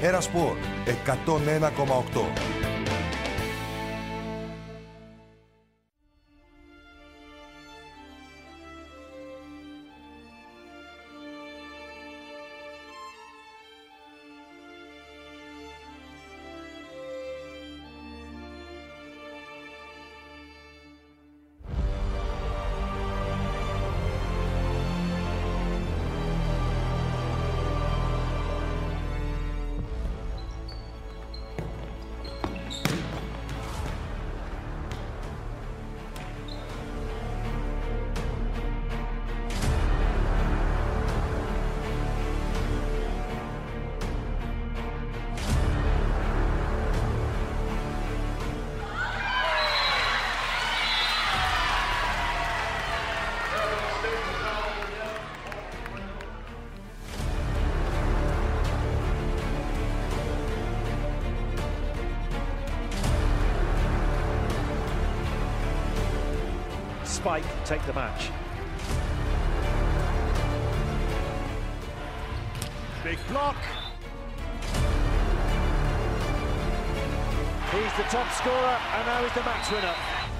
Ένα Σπορ 101,8. Spike take the match. Big block. He's the top scorer and now he's the match winner.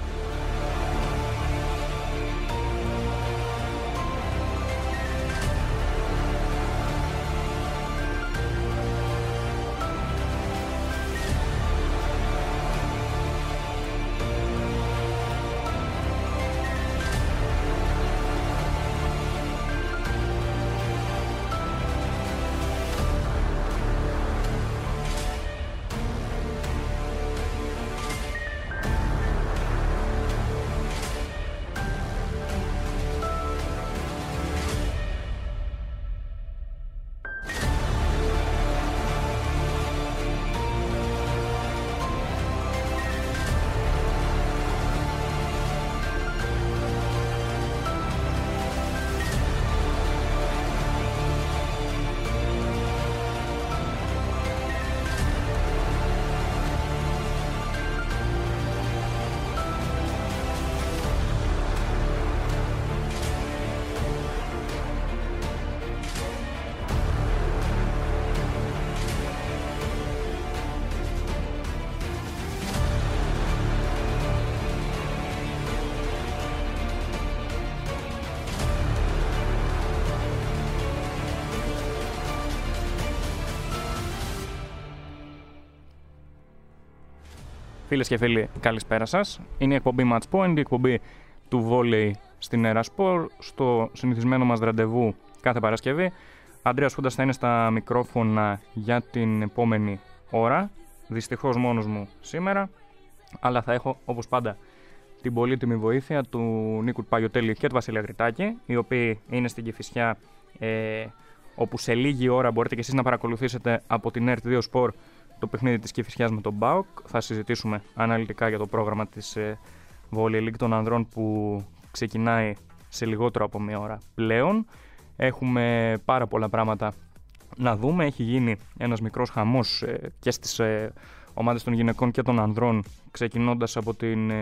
Φίλες και φίλοι, καλησπέρα σας. Είναι η εκπομπή Match Point, η εκπομπή του βόλεϊ στην Ερασπορ, στο συνηθισμένο μας ραντεβού κάθε Παρασκευή. Αντρέας Φούντας θα είναι στα μικρόφωνα για την επόμενη ώρα. Δυστυχώς μόνος μου σήμερα, αλλά θα έχω όπως πάντα την πολύτιμη βοήθεια του Νίκου Παγιωτέλη και του Βασίλη Αγριτάκη, οι οποίοι είναι στην Κηφισιά, όπου σε λίγη ώρα μπορείτε και εσείς να παρακολουθήσετε από την ΕΡΤ2 Sport το παιχνίδι της Κηφισιάς με τον ΠΑΟΚ. Θα συζητήσουμε αναλυτικά για το πρόγραμμα της Volley League των ανδρών που ξεκινάει σε λιγότερο από μία ώρα πλέον. Έχουμε πάρα πολλά πράγματα να δούμε. Έχει γίνει ένας μικρός χαμός και στις ομάδες των γυναικών και των ανδρών, ξεκινώντας από την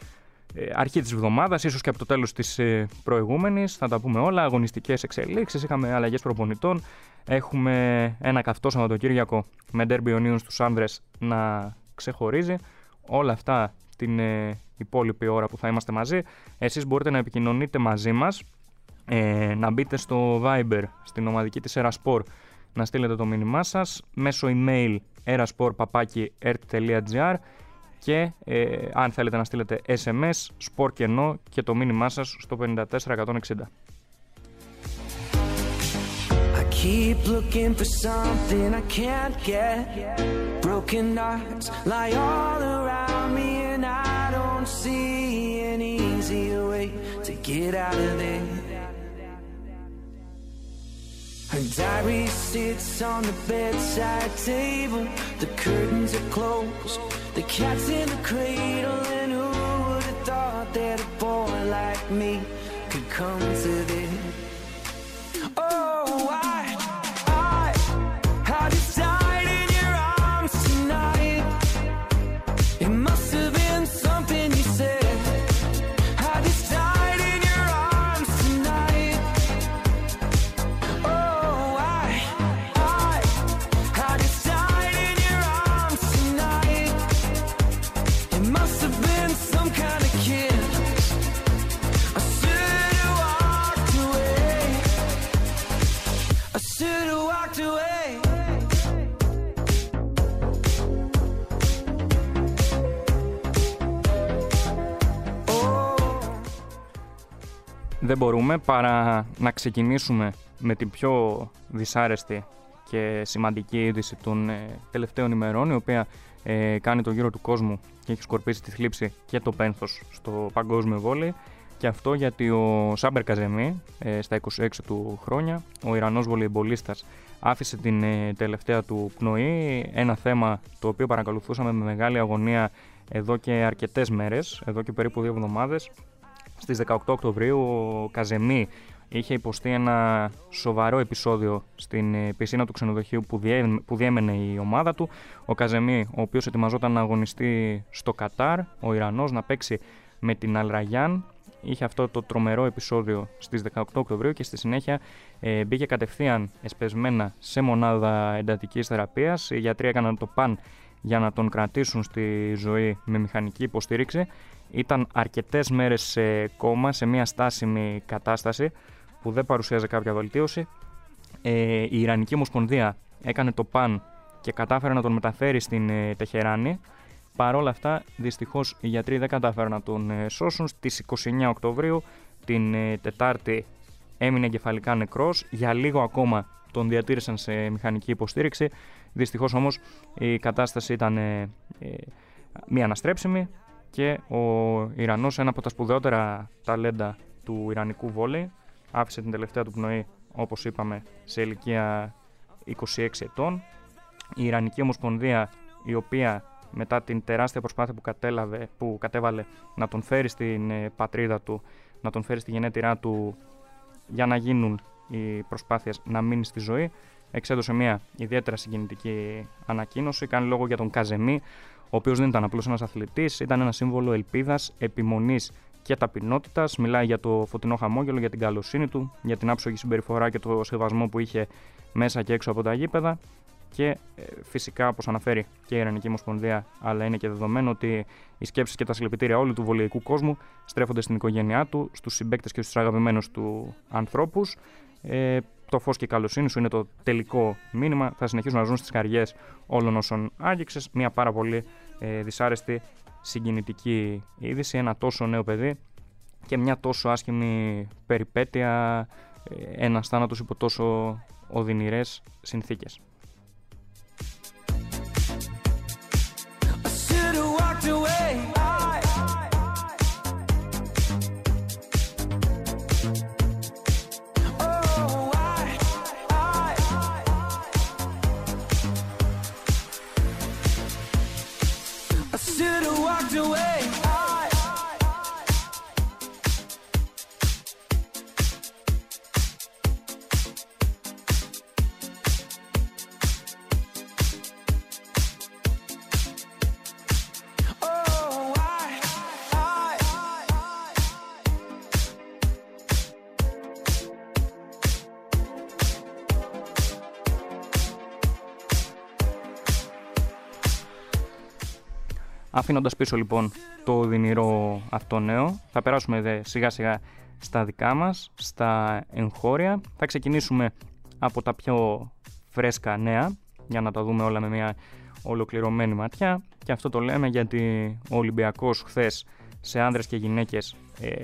αρχή της εβδομάδας, ίσως και από το τέλος της προηγούμενης. Θα τα πούμε όλα. Αγωνιστικές εξελίξεις, είχαμε αλλαγές προπονητών. Έχουμε ένα καυτό Σαββατοκύριακο με ντέρμπι Ιωνίων στους άνδρες να ξεχωρίζει. Όλα αυτά την υπόλοιπη ώρα που θα είμαστε μαζί. Εσείς μπορείτε να επικοινωνείτε μαζί μας, να μπείτε στο Viber, στην ομαδική της Erasport, να στείλετε το μήνυμά σας μέσω email erasport@ert.gr και αν θέλετε να στείλετε SMS, sport κενό και το μήνυμά σας στο 54160. Keep looking for something I can't get. Broken hearts lie all around me and I don't see an easier way to get out of there. Her diary sits on the bedside table. The curtains are closed, the cat's in the cradle, and who would have thought that a boy like me could come to this? Oh, I just died in your arms tonight. It must have been something you said. I just died in your arms tonight. Oh, I just died δεν μπορούμε παρά να ξεκινήσουμε με την πιο δυσάρεστη και σημαντική είδηση των τελευταίων ημερών, η οποία κάνει το γύρο του κόσμου και έχει σκορπίσει τη θλίψη και το πένθος στο παγκόσμιο βόλεϊ. Και αυτό γιατί ο Σάμπερ Καζεμί στα 26 του χρόνια, ο Ιρανός βολεϊμπολίστας, άφησε την τελευταία του πνοή, ένα θέμα το οποίο παρακολουθούσαμε με μεγάλη αγωνία εδώ και αρκετές μέρες, εδώ και περίπου 2 εβδομάδες. Στις 18 Οκτωβρίου ο Καζεμί είχε υποστεί ένα σοβαρό επεισόδιο στην πισίνα του ξενοδοχείου που διέμενε η ομάδα του. Ο Καζεμί, ο οποίος ετοιμαζόταν να αγωνιστεί στο Κατάρ, ο Ιρανός, να παίξει με την Αλ Ραγιάν, είχε αυτό το τρομερό επεισόδιο στις 18 Οκτωβρίου και στη συνέχεια μπήκε κατευθείαν εσπεσμένα σε μονάδα εντατικής θεραπείας. Οι γιατροί έκαναν το παν για να τον κρατήσουν στη ζωή με μηχανική υποστήριξη. Ήταν αρκετές μέρες σε κόμμα, σε μια στάσιμη κατάσταση που δεν παρουσίαζε κάποια βελτίωση. Η Ιρανική Ομοσπονδία έκανε το παν και κατάφερε να τον μεταφέρει στην Τεχεράνη. Παρ' όλα αυτά, δυστυχώς οι γιατροί δεν κατάφεραν να τον σώσουν. Στις 29 Οκτωβρίου, την Τετάρτη, έμεινε εγκεφαλικά νεκρός. Για λίγο ακόμα τον διατήρησαν σε μηχανική υποστήριξη. Δυστυχώς όμως η κατάσταση ήταν μη αναστρέψιμη και ο Ιρανός, ένα από τα σπουδαιότερα ταλέντα του ιρανικού βόλεϊ, άφησε την τελευταία του πνοή, όπως είπαμε, σε ηλικία 26 ετών. Η Ιρανική Ομοσπονδία, η οποία μετά την τεράστια προσπάθεια που κατέβαλε να τον φέρει στην πατρίδα του, να τον φέρει στη γενέτειρά του για να γίνουν οι προσπάθειες να μείνει στη ζωή, εξέδωσε μια ιδιαίτερα συγκινητική ανακοίνωση. Κάνει λόγο για τον Καζεμί, ο οποίος δεν ήταν απλώς ένας αθλητής, ήταν ένα σύμβολο ελπίδας, επιμονής και ταπεινότητας. Μιλάει για το φωτεινό χαμόγελο, για την καλοσύνη του, για την άψογη συμπεριφορά και το σεβασμό που είχε μέσα και έξω από τα γήπεδα. Και φυσικά, όπως αναφέρει και η Ιρανική Ομοσπονδία, αλλά είναι και δεδομένο ότι οι σκέψεις και τα συλληπιτήρια όλου του βολεϊκού κόσμου στρέφονται στην οικογένειά του, στους συμπαίκτες και στους αγαπημένους του ανθρώπους. Το φως και η καλοσύνη σου είναι το τελικό μήνυμα. Θα συνεχίσουν να ζουν στις καρδιές όλων όσων άγγιξες. Μια πάρα πολύ δυσάρεστη, συγκινητική είδηση. Ένα τόσο νέο παιδί και μια τόσο άσχημη περιπέτεια. Ένας θάνατος υπό τόσο οδυνηρές συνθήκες. Αφήνοντας πίσω λοιπόν το οδυνηρό αυτό νέο, θα περάσουμε σιγά σιγά στα δικά μας, στα εγχώρια. Θα ξεκινήσουμε από τα πιο φρέσκα νέα, για να τα δούμε όλα με μια ολοκληρωμένη ματιά. Και αυτό το λέμε γιατί ο Ολυμπιακός χθες σε άνδρες και γυναίκες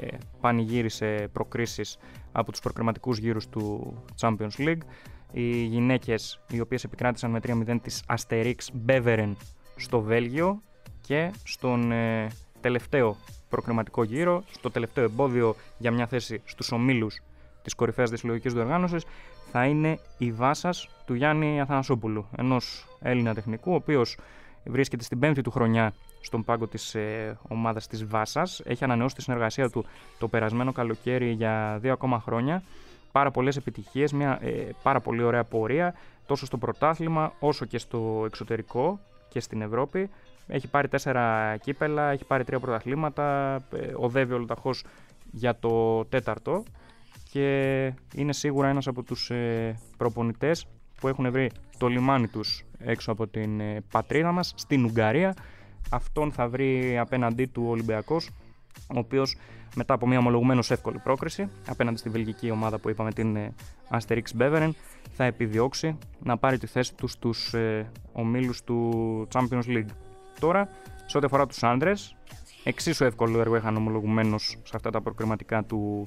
πανηγύρισε προκρίσεις από τους προκριματικούς γύρους του Champions League. Οι γυναίκες, οι οποίες επικράτησαν με 3-0 της Asterix Beveren στο Βέλγιο, και στον τελευταίο προκριματικό γύρο, στο τελευταίο εμπόδιο για μια θέση στους ομίλους της κορυφαίας της συλλογικής διοργάνωσης, θα είναι η Βάσας του Γιάννη Αθανασόπουλου, ενός Έλληνα τεχνικού, ο οποίος βρίσκεται στην 5η του χρονιά στον πάγκο της ομάδας της Βάσας. Έχει ανανεώσει τη συνεργασία του το περασμένο καλοκαίρι για 2 ακόμα χρόνια. Πάρα πολλές επιτυχίες, μια πάρα πολύ ωραία πορεία, τόσο στο πρωτάθλημα όσο και στο εξωτερικό και στην Ευρώπη. Έχει πάρει 4 κύπελα, έχει πάρει 3 πρωταθλήματα, οδεύει ολοταχώς για το 4ο και είναι σίγουρα ένας από τους προπονητές που έχουν βρει το λιμάνι τους έξω από την πατρίδα μας, στην Ουγγαρία. Αυτόν θα βρει απέναντί του ο Ολυμπιακός, ο οποίος μετά από μια ομολογουμένως εύκολη πρόκριση απέναντι στη βελγική ομάδα που είπαμε, την Asterix Beveren, θα επιδιώξει να πάρει τη θέση του στους ομίλους του Champions League. Τώρα, σε ό,τι αφορά τους άντρες, εξίσου εύκολο έργο είχαν ομολογουμένως σε αυτά τα προκριματικά του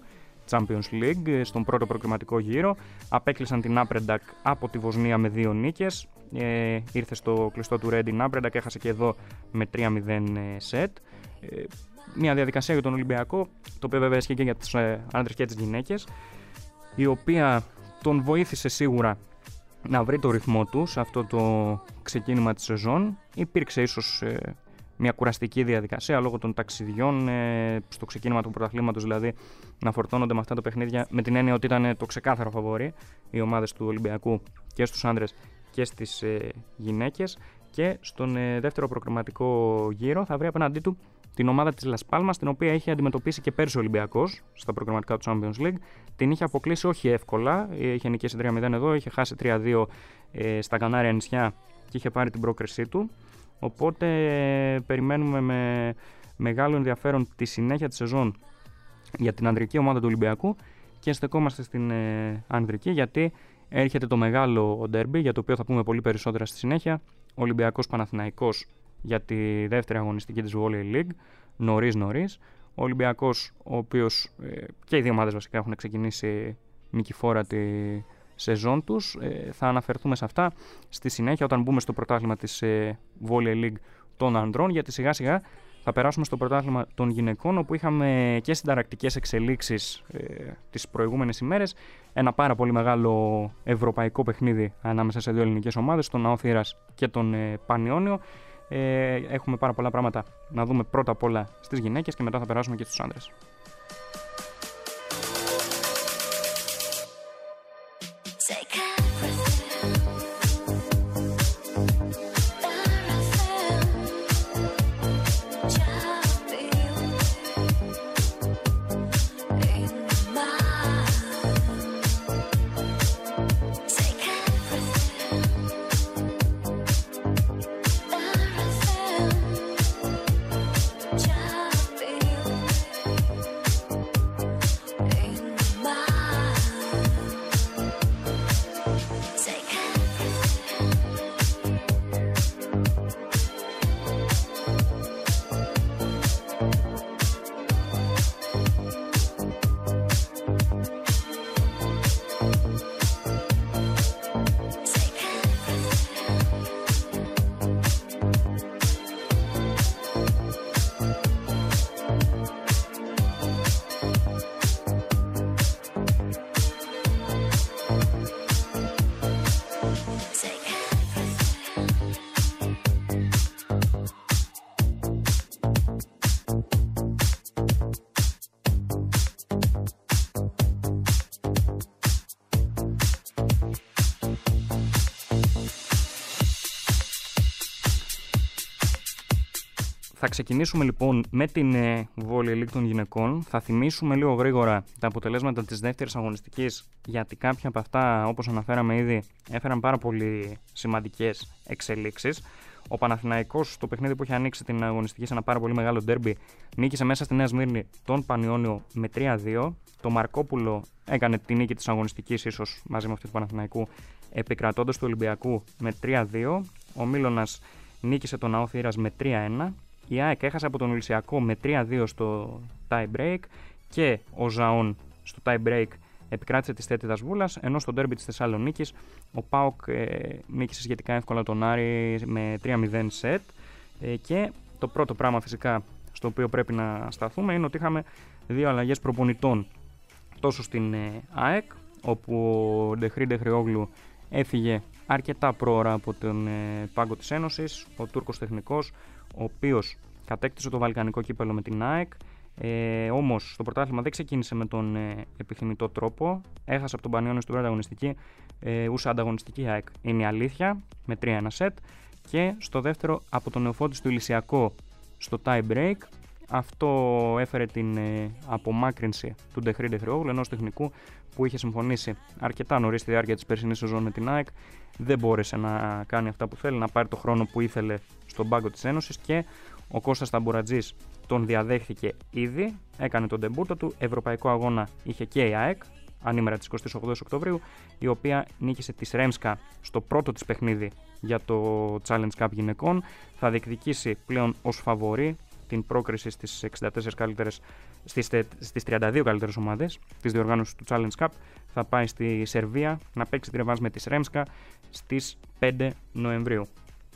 Champions League στον πρώτο προκριματικό γύρο. Απέκλεισαν την Άπρεντακ από τη Βοσνία με 2 νίκες. Ήρθε στο κλειστό του Ρέντιν Άπρεντακ, έχασε και εδώ με 3-0 σετ. Μια διαδικασία για τον Ολυμπιακό, το οποίο βέβαια ισχύει και για τους άντρες και τις γυναίκες, η οποία τον βοήθησε σίγουρα να βρει το ρυθμό του σε αυτό το ξεκίνημα της σεζόν. Υπήρξε ίσως μια κουραστική διαδικασία λόγω των ταξιδιών στο ξεκίνημα του πρωταθλήματος, δηλαδή να φορτώνονται με αυτά τα παιχνίδια, με την έννοια ότι ήταν το ξεκάθαρο φαβορί οι ομάδες του Ολυμπιακού και στους άντρες και στις γυναίκες. Και στον δεύτερο προκριματικό γύρο θα βρει απέναντί του την ομάδα της Las Palmas, την οποία είχε αντιμετωπίσει και πέρσι ο Ολυμπιακός στα προκριματικά του Champions League. Την είχε αποκλείσει όχι εύκολα, είχε νικήσει 3-0 εδώ, είχε χάσει 3-2 στα Κανάρια νησιά και είχε πάρει την πρόκρισή του. Οπότε περιμένουμε με μεγάλο ενδιαφέρον τη συνέχεια της σεζόν για την ανδρική ομάδα του Ολυμπιακού και στεκόμαστε στην ανδρική, γιατί έρχεται το μεγάλο ντέρμπι, για το οποίο θα πούμε πολύ περισσότερα στη συνέχεια. Ολυμπιακός Παναθηναϊκός για τη δεύτερη αγωνιστική της Volley League, νωρίς. Ο Ολυμπιακός, ο οποίος και οι δύο ομάδες βασικά έχουν ξεκινήσει νικηφόρα τη σεζόν τους. Θα αναφερθούμε σε αυτά στη συνέχεια όταν μπούμε στο πρωτάθλημα της Volley League των ανδρών, γιατί σιγά σιγά θα περάσουμε στο πρωτάθλημα των γυναικών, όπου είχαμε και συνταρακτικές εξελίξεις τις προηγούμενες ημέρες. Ένα πάρα πολύ μεγάλο ευρωπαϊκό παιχνίδι ανάμεσα σε δύο ελληνικές ομάδες, τον ΑΟ Θήρας και τον Πανιόνιο. Έχουμε πάρα πολλά πράγματα να δούμε πρώτα απ' όλα στις γυναίκες και μετά θα περάσουμε και στους άντρες. Θα ξεκινήσουμε λοιπόν με την Volley League των γυναικών. Θα θυμίσουμε λίγο γρήγορα τα αποτελέσματα της δεύτερης αγωνιστικής, γιατί κάποια από αυτά, όπως αναφέραμε ήδη, έφεραν πάρα πολύ σημαντικές εξελίξεις. Ο Παναθηναϊκός, το παιχνίδι που είχε ανοίξει την αγωνιστική σε ένα πάρα πολύ μεγάλο ντέρμπι, νίκησε μέσα στη Νέα Σμύρνη τον Πανιόνιο με 3-2. Το Μαρκόπουλο έκανε τη νίκη της αγωνιστικής, ίσως μαζί με αυτή του Παναθηναϊκού, επικρατώντας του Ολυμπιακού με 3-2. Ο Μίλωνας νίκησε τον ΑΟ Θήρας με 3-1. Η ΑΕΚ έχασε από τον Ολυσιακό με 3-2 στο tie break και ο Ζαόν στο tie break επικράτησε της Θέτιδας Βούλας, ενώ στο ντέρμπι της Θεσσαλονίκης ο ΠΑΟΚ νίκησε σχετικά εύκολα τον Άρη με 3-0 σετ. Και το πρώτο πράγμα φυσικά στο οποίο πρέπει να σταθούμε είναι ότι είχαμε δύο αλλαγές προπονητών, τόσο στην ΑΕΚ, όπου ο Ντεχρή Ντεχριόγλου έφυγε αρκετά πρόωρα από τον πάγκο της Ένωσης, ο Τούρκος τεχνικός, ο οποίος κατέκτησε το βαλκανικό κύπελλο με την ΑΕΚ. Όμως στο πρωτάθλημα δεν ξεκίνησε με τον επιθυμητό τρόπο. Έχασε από τον Πανιόνιο στην πρώτη αγωνιστική. Ούσα ανταγωνιστική ΑΕΚ είναι η αλήθεια, με 3-1 σετ. Και στο δεύτερο από τον Νεοφώτης του Ηλυσιακό στο tie break. Αυτό έφερε την απομάκρυνση του Ντεχρή Ντεχριόγλου, ενός τεχνικού που είχε συμφωνήσει αρκετά νωρίς στη διάρκεια της περσινής σεζόν με την ΑΕΚ. Δεν μπόρεσε να κάνει αυτά που θέλει, να πάρει το χρόνο που ήθελε στον πάγκο της Ένωσης, και ο Κώστας Ταμπουρατζής τον διαδέχθηκε ήδη, έκανε τον ντεμπούτο του. Ευρωπαϊκό αγώνα είχε και η ΑΕΚ, ανήμερα της 28 Οκτωβρίου, η οποία νίκησε τη Ρέμσκα στο πρώτο της παιχνίδι για το Challenge Cup γυναικών. Θα διεκδικήσει πλέον ως φαβορί την πρόκριση στις 64 καλύτερες στις 32 καλύτερες ομάδες της διοργάνωσης του Challenge Cup. Θα πάει στη Σερβία να παίξει τη ρεβάνς με τη Σρέμσκα στις 5 Νοεμβρίου.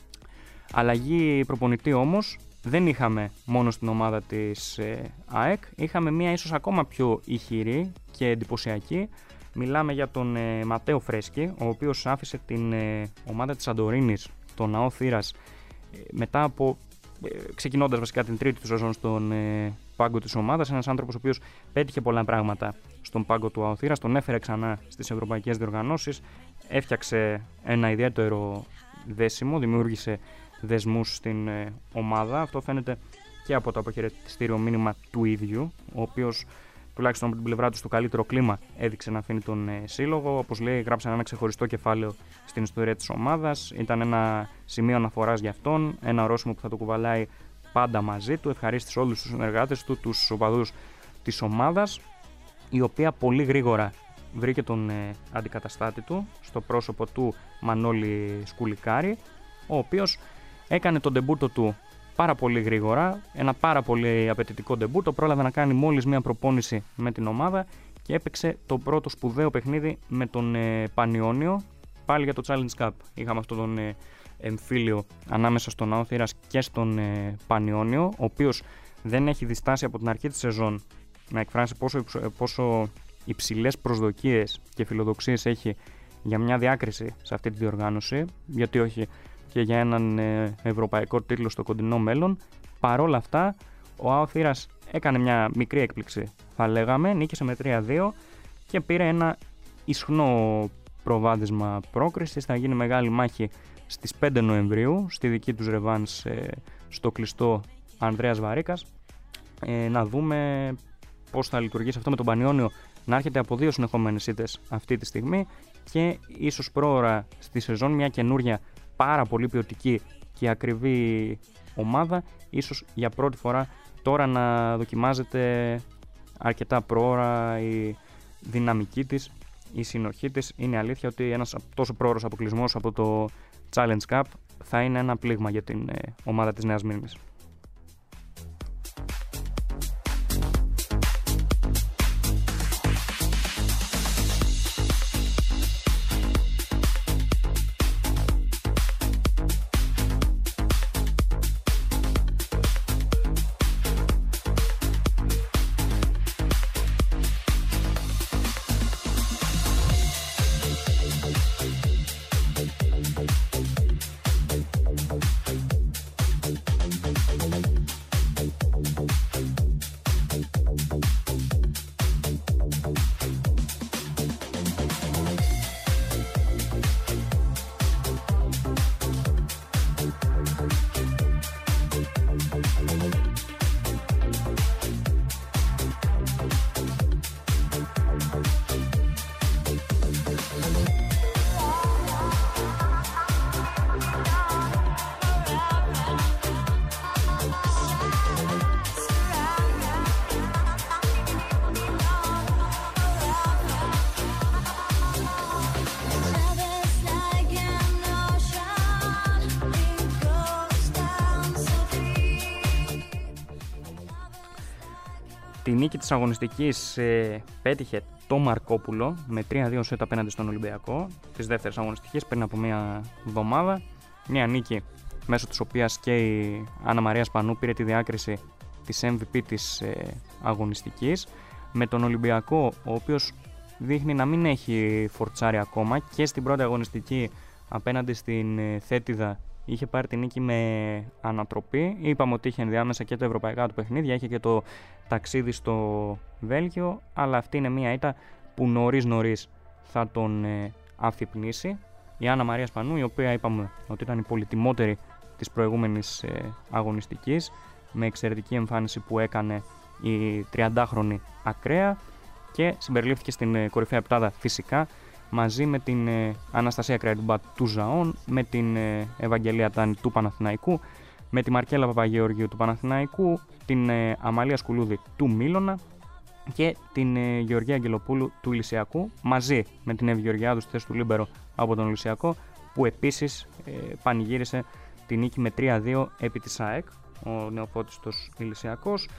Αλλαγή προπονητή όμως δεν είχαμε μόνο στην ομάδα της ΑΕΚ, είχαμε μία ίσως ακόμα πιο ηχηρή και εντυπωσιακή. Μιλάμε για τον Ματέο Φρέσκι, ο οποίος άφησε την ομάδα της Σαντορίνης, τον ΑΟ Θήρας, μετά από ξεκινώντας βασικά την τρίτη του σεζόν στον πάγκο της ομάδας. Ένας άνθρωπος ο οποίος πέτυχε πολλά πράγματα στον πάγκο του ΑΟ Θήρας, τον έφερε ξανά στις ευρωπαϊκές διοργανώσεις, έφτιαξε ένα ιδιαίτερο δέσιμο, δημιούργησε δεσμούς στην ομάδα. Αυτό φαίνεται και από το αποχαιρετιστήριο μήνυμα του ίδιου, ο οποίος τουλάχιστον από την πλευρά του στο καλύτερο κλίμα έδειξε να αφήνει τον σύλλογο. Όπως λέει, γράψαν ένα ξεχωριστό κεφάλαιο στην ιστορία της ομάδας. Ήταν ένα σημείο αναφοράς για αυτόν, ένα ορόσημο που θα το κουβαλάει πάντα μαζί του. Ευχαρίστησε όλους τους συνεργάτες του, τους οπαδούς της ομάδας, η οποία πολύ γρήγορα βρήκε τον αντικαταστάτη του στο πρόσωπο του Μανώλη Σκουλικάρη, ο οποίος έκανε τον ντεμπούτο του πάρα πολύ γρήγορα, ένα πάρα πολύ απαιτητικό ντεμπούτο. Πρόλαβε να κάνει μόλις μία προπόνηση με την ομάδα και έπαιξε το πρώτο σπουδαίο παιχνίδι με τον Πανιόνιο, πάλι για το Challenge Cup. Είχαμε αυτόν τον εμφύλιο ανάμεσα στον ΑΟ Θήρας και στον Πανιόνιο, ο οποίος δεν έχει διστάσει από την αρχή της σεζόν να εκφράσει πόσο υψηλές προσδοκίες και φιλοδοξίες έχει για μια διάκριση σε αυτή τη διοργάνωση, γιατί όχι και για έναν ευρωπαϊκό τίτλο στο κοντινό μέλλον. Παρόλα αυτά, ο ΑΟ Θήρας έκανε μια μικρή έκπληξη, θα λέγαμε, νίκησε με 3-2 και πήρε ένα ισχνό προβάδισμα πρόκρισης. Θα γίνει μεγάλη μάχη στις 5 Νοεμβρίου, στη δική τους ρεβάνς στο κλειστό Ανδρέας Βαρίκας. Να δούμε πώς θα λειτουργήσει αυτό με τον Πανιόνιο, να έρχεται από 2 συνεχόμενες ήττες αυτή τη στιγμή και ίσως πρόωρα στη σεζόν μια καινούρια πάρα πολύ ποιοτική και ακριβή ομάδα, ίσως για πρώτη φορά τώρα να δοκιμάζεται αρκετά πρόωρα η δυναμική της, η συνοχή της. Είναι αλήθεια ότι ένας τόσο πρόωρος αποκλεισμός από το Challenge Cup θα είναι ένα πλήγμα για την ομάδα της Νέας Μύρνης. Τη νίκη της αγωνιστικής πέτυχε το Μαρκόπουλο με 3-2 σετ απέναντι στον Ολυμπιακό της δεύτερης αγωνιστικής πριν από μια εβδομάδα. Μια νίκη μέσω της οποίας και η Άννα Μαρία Σπανού πήρε τη διάκριση της MVP της αγωνιστικής, με τον Ολυμπιακό ο οποίος δείχνει να μην έχει φορτσάρει ακόμα και στην πρώτη αγωνιστική απέναντι στην Θέτιδα είχε πάρει τη νίκη με ανατροπή. Είπαμε ότι είχε ενδιάμεσα και τα ευρωπαϊκά του παιχνίδια, είχε και το ταξίδι στο Βέλγιο, αλλά αυτή είναι μια ήττα που νωρίς θα τον αφυπνήσει. Η Άννα Μαρία Σπανού, η οποία είπαμε ότι ήταν η πολυτιμότερη της προηγούμενης αγωνιστικής, με εξαιρετική εμφάνιση που έκανε η 30χρονη ακραία και συμπεριλήφθηκε στην κορυφαία επτάδα φυσικά, μαζί με την Αναστασία Κραϊντουμπά του Ζαών, με την Ευαγγελία Τάνη του Παναθηναϊκού, με τη Μαρκέλα Παπαγεωργίου του Παναθηναϊκού, την Αμαλία Σκουλούδη του Μίλωνα και την Γεωργία Αγγελοπούλου του Ηλυσιακού, μαζί με την Εύη Γεωργιάδου στη θέση του Λίμπερο από τον Ηλυσιακό, που επίσης πανηγύρισε τη νίκη με 3-2 επί της ΑΕΚ, ο νεοφώτιστος Ηλυσιακός.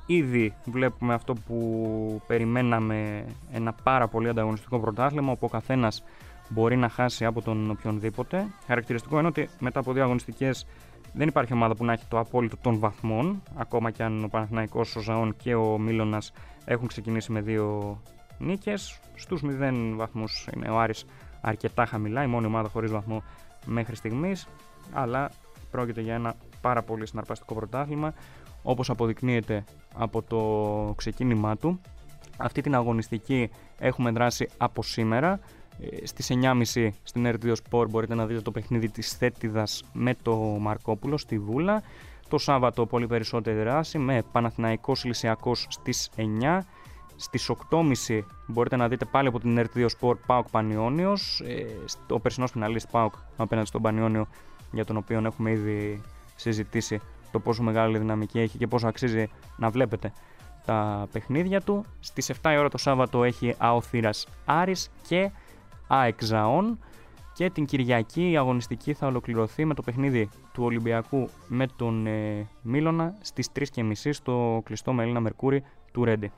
Ήδη βλέπουμε αυτό που περιμέναμε, ένα πάρα πολύ ανταγωνιστικό πρωτάθλημα, όπου ο καθένας μπορεί να χάσει από τον οποιονδήποτε. Χαρακτηριστικό είναι ότι μετά από 2 αγωνιστικές δεν υπάρχει ομάδα που να έχει το απόλυτο των βαθμών, ακόμα και αν ο Παναθηναϊκός, ο Ζαών και ο Μίλωνας έχουν ξεκινήσει με 2 νίκες. Στους 0 βαθμούς είναι ο Άρης αρκετά χαμηλά, η μόνη ομάδα χωρίς βαθμό μέχρι στιγμής, αλλά πρόκειται για ένα πάρα πολύ συναρπαστικό πρωτάθλημα, όπως αποδεικνύεται από το ξεκίνημά του. Αυτή την αγωνιστική έχουμε δράσει από σήμερα. Στις 9.30 στην R2 Sport μπορείτε να δείτε το παιχνίδι της Θέτιδας με το Μαρκόπουλο στη Βούλα. Το Σάββατο πολύ περισσότερη δράση με Παναθηναϊκός Λυσιακός στις 9. Στις 8.30 μπορείτε να δείτε πάλι από την R2 Sport ΠΑΟΚ Πανιώνιος. Ο περσινός φιναλίστ ΠΑΟΚ απέναντι στον Πανιώνιο, για τον οποίο έχουμε ήδη συζητήσει το πόσο μεγάλη δυναμική έχει και πόσο αξίζει να βλέπετε τα παιχνίδια του. Στις 7 η ώρα το Σάββατο έχει ΑΟ Θήρας Άρης και ΑΕΚ Ζαών, και την Κυριακή η αγωνιστική θα ολοκληρωθεί με το παιχνίδι του Ολυμπιακού με τον Μίλωνα στις 3.30 στο κλειστό με Έλληνα Μερκούρι του Ρέντι.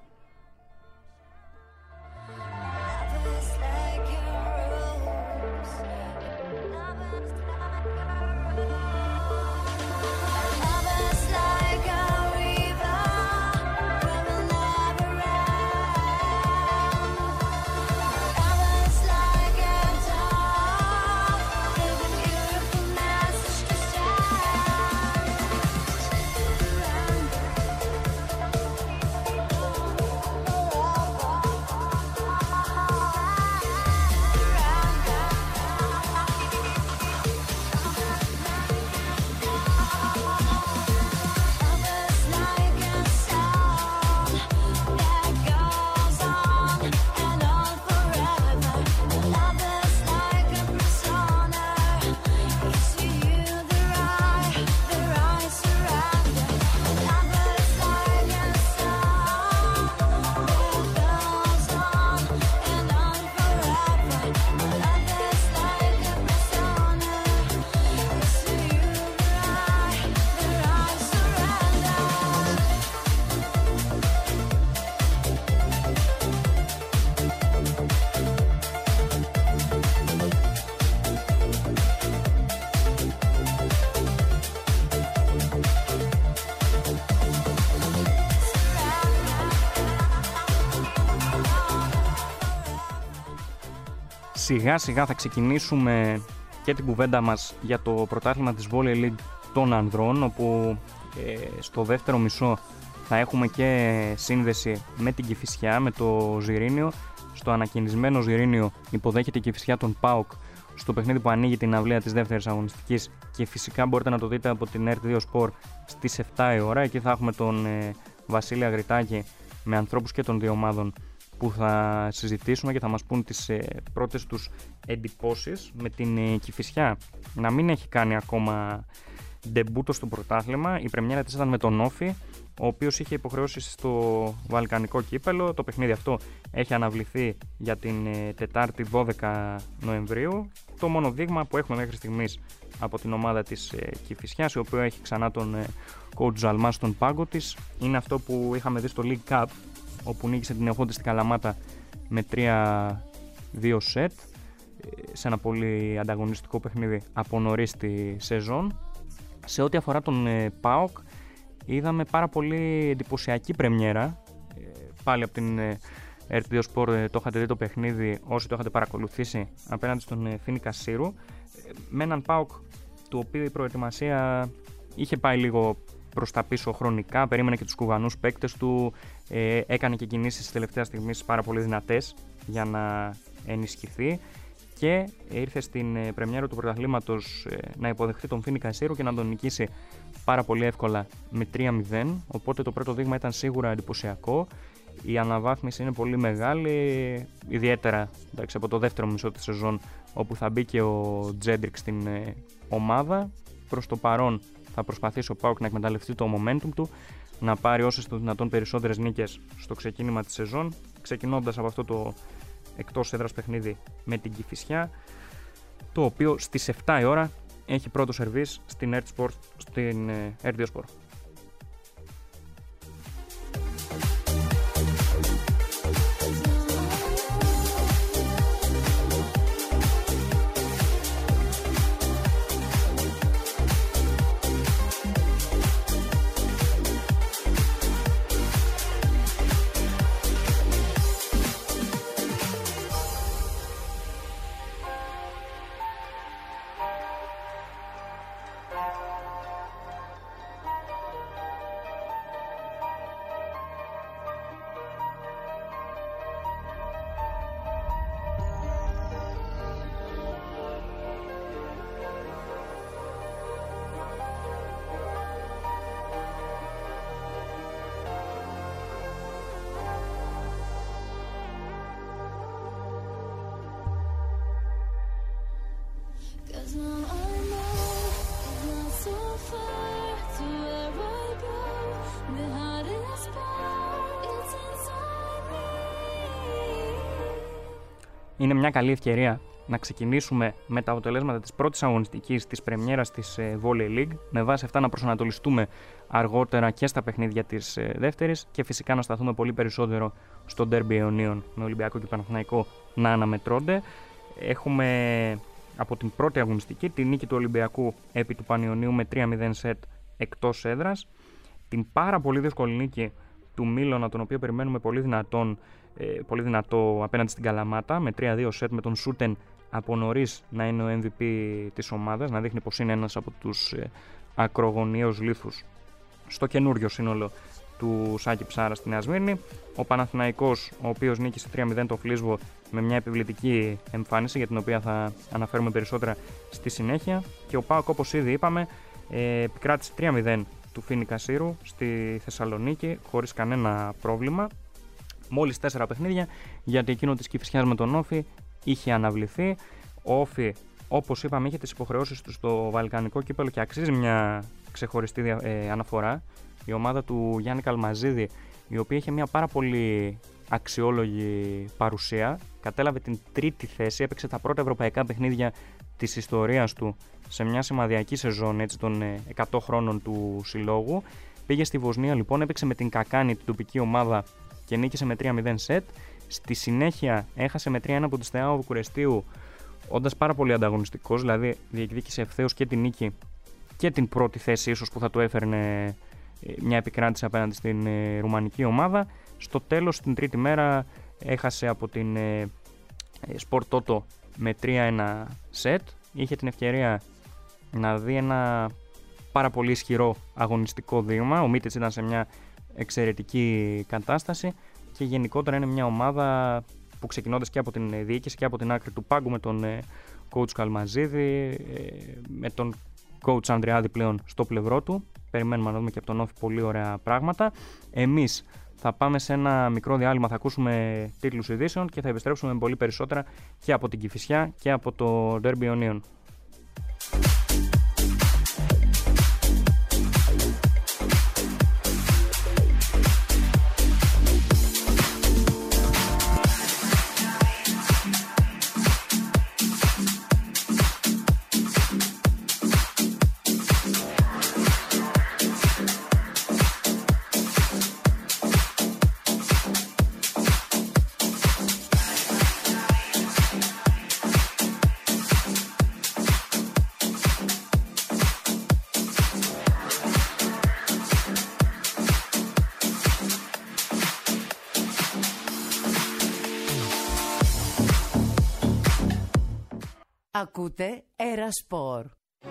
Σιγά σιγά θα ξεκινήσουμε και την κουβέντα μας για το πρωτάθλημα της Volley League των ανδρών, όπου στο δεύτερο μισό θα έχουμε και σύνδεση με την Κηφισιά, με το Ζιρήνιο. Στο ανακαινισμένο Ζιρήνιο υποδέχεται η Κηφισιά τον ΠΑΟΚ στο παιχνίδι που ανοίγει την αυλαία της δεύτερης αγωνιστικής, και φυσικά μπορείτε να το δείτε από την R2 Sport στις 7 η ώρα. Εκεί θα έχουμε τον Βασίλη Αγριτάκη με ανθρώπους και των δύο ομάδων που θα συζητήσουμε και θα μας πούν τις πρώτες τους εντυπώσεις, με την Κηφισιά να μην έχει κάνει ακόμα ντεμπούτο στο πρωτάθλημα. Η πρεμιέρα της ήταν με τον Όφη, ο οποίος είχε υποχρεώσεις στο Βαλκανικό Κύπελλο. Το παιχνίδι αυτό έχει αναβληθεί για την Τετάρτη 12 Νοεμβρίου. Το μόνο δείγμα που έχουμε μέχρι στιγμής από την ομάδα της Κηφισιάς, η οποία έχει ξανά τον coach Ζαλμά στον πάγκο της, είναι αυτό που είχαμε δει στο League Cup, όπου νίκησε την Εχόντη στην Καλαμάτα με 3-2 σετ σε ένα πολύ ανταγωνιστικό παιχνίδι από νωρίς τη σεζόν. Σε ό,τι αφορά τον ΠΑΟΚ, είδαμε πάρα πολύ εντυπωσιακή πρεμιέρα, πάλι από την R2 Sport το είχατε δει το παιχνίδι όσοι το είχατε παρακολουθήσει, απέναντι στον Φοίνικα Σύρου, με έναν ΠΑΟΚ του οποίου η προετοιμασία είχε πάει λίγο προς τα πίσω χρονικά, περίμενε και τους κουβανούς παίκτες του, έκανε και κινήσεις της τελευταίας στιγμής πάρα πολύ δυνατές για να ενισχυθεί, και ήρθε στην πρεμιέρα του πρωταθλήματος να υποδεχθεί τον Φοίνικα Σύρου και να τον νικήσει πάρα πολύ εύκολα με 3-0, οπότε το πρώτο δείγμα ήταν σίγουρα εντυπωσιακό. Η αναβάθμιση είναι πολύ μεγάλη, ιδιαίτερα από το δεύτερο μισό της σεζόν, όπου θα μπει και ο Τζέντρικ στην ομάδα. Προς το παρόν θα προσπαθήσει ο ΠΑΟΚ να εκμεταλλευτεί το momentum του, να πάρει όσες το δυνατόν περισσότερες νίκες στο ξεκίνημα της σεζόν, ξεκινώντας από αυτό το εκτός έδρας παιχνίδι με την Κηφισιά, το οποίο στις 7 η ώρα έχει πρώτο σερβίς στην R2 Sport. είναι μια καλή ευκαιρία να ξεκινήσουμε με τα αποτελέσματα της πρώτης αγωνιστικής της πρεμιέρας της Volley League, με βάση αυτά να προσανατολιστούμε αργότερα και στα παιχνίδια της δεύτερης και φυσικά να σταθούμε πολύ περισσότερο στο Derby Ιωνίων με Ολυμπιακό και Παναθηναϊκό να αναμετρώνται. Έχουμε από την πρώτη αγωνιστική τη νίκη του Ολυμπιακού επί του Πανιωνίου με 3-0 σετ εκτός έδρας, την πάρα πολύ δύσκολη νίκη του Μίλωνα, τον οποίο περιμένουμε πολύ δυνατό απέναντι στην Καλαμάτα με 3-2 σετ, με τον Σούτεν από νωρίς να είναι ο MVP της ομάδας, να δείχνει πως είναι ένας από τους ακρογωνιαίους λίθους στο καινούριο σύνολο του Σάκη Ψάρα στη Νέα Σμύρνη. Ο Παναθηναϊκός, ο οποίος νίκησε 3-0 το Φλίσβο με μια επιβλητική εμφάνιση, για την οποία θα αναφέρουμε περισσότερα στη συνέχεια. Και ο ΠΑΟΚ, όπως ήδη είπαμε, επικράτησε 3-0 του Φίνικα Σύρου στη Θεσσαλονίκη χωρίς κανένα πρόβλημα. Μόλις 4 παιχνίδια, γιατί εκείνο της Κηφισιάς με τον Όφη είχε αναβληθεί. Ο Όφη, όπως είπαμε, είχε τις υποχρεώσεις του στο Βαλκανικό κύπελλο και αξίζει μια ξεχωριστή αναφορά. Η ομάδα του Γιάννη Καλμαζίδη, η οποία είχε μια πάρα πολύ αξιόλογη παρουσία, κατέλαβε την τρίτη θέση, έπαιξε τα πρώτα ευρωπαϊκά παιχνίδια της ιστορίας του σε μια σημαδιακή σεζόν, έτσι, των 100 χρόνων του συλλόγου. Πήγε στη Βοσνία λοιπόν, έπαιξε με την Κακάνη, την τοπική ομάδα, και νίκησε με 3-0 σετ. Στη συνέχεια έχασε με 3-1 από τη Στεάο Βουκουρεστίου, όντας πάρα πολύ ανταγωνιστικός, δηλαδή διεκδίκησε ευθέως και την νίκη και την πρώτη θέση ίσως που θα του έφερνε μια επικράτηση απέναντι στην ρουμανική ομάδα. Στο τέλος, την τρίτη μέρα, έχασε από την Sport Toto με 3-1 σετ. Είχε την ευκαιρία να δει ένα πάρα πολύ ισχυρό αγωνιστικό δείγμα. Ο Μίτιτς ήταν σε μια εξαιρετική κατάσταση και γενικότερα είναι μια ομάδα που, ξεκινώντας και από την διοίκηση και από την άκρη του πάγκου, με τον coach Καλμαζίδη, με τον coach Ανδριάδη πλέον στο πλευρό του, περιμένουμε να δούμε και από τον Όφη πολύ ωραία πράγματα. Εμείς θα πάμε σε ένα μικρό διάλειμμα, θα ακούσουμε τίτλους ειδήσεων και θα επιστρέψουμε με πολύ περισσότερα και από την Κηφισιά και από το Derby Ιωνίων. Ακούτε Ερασπορ.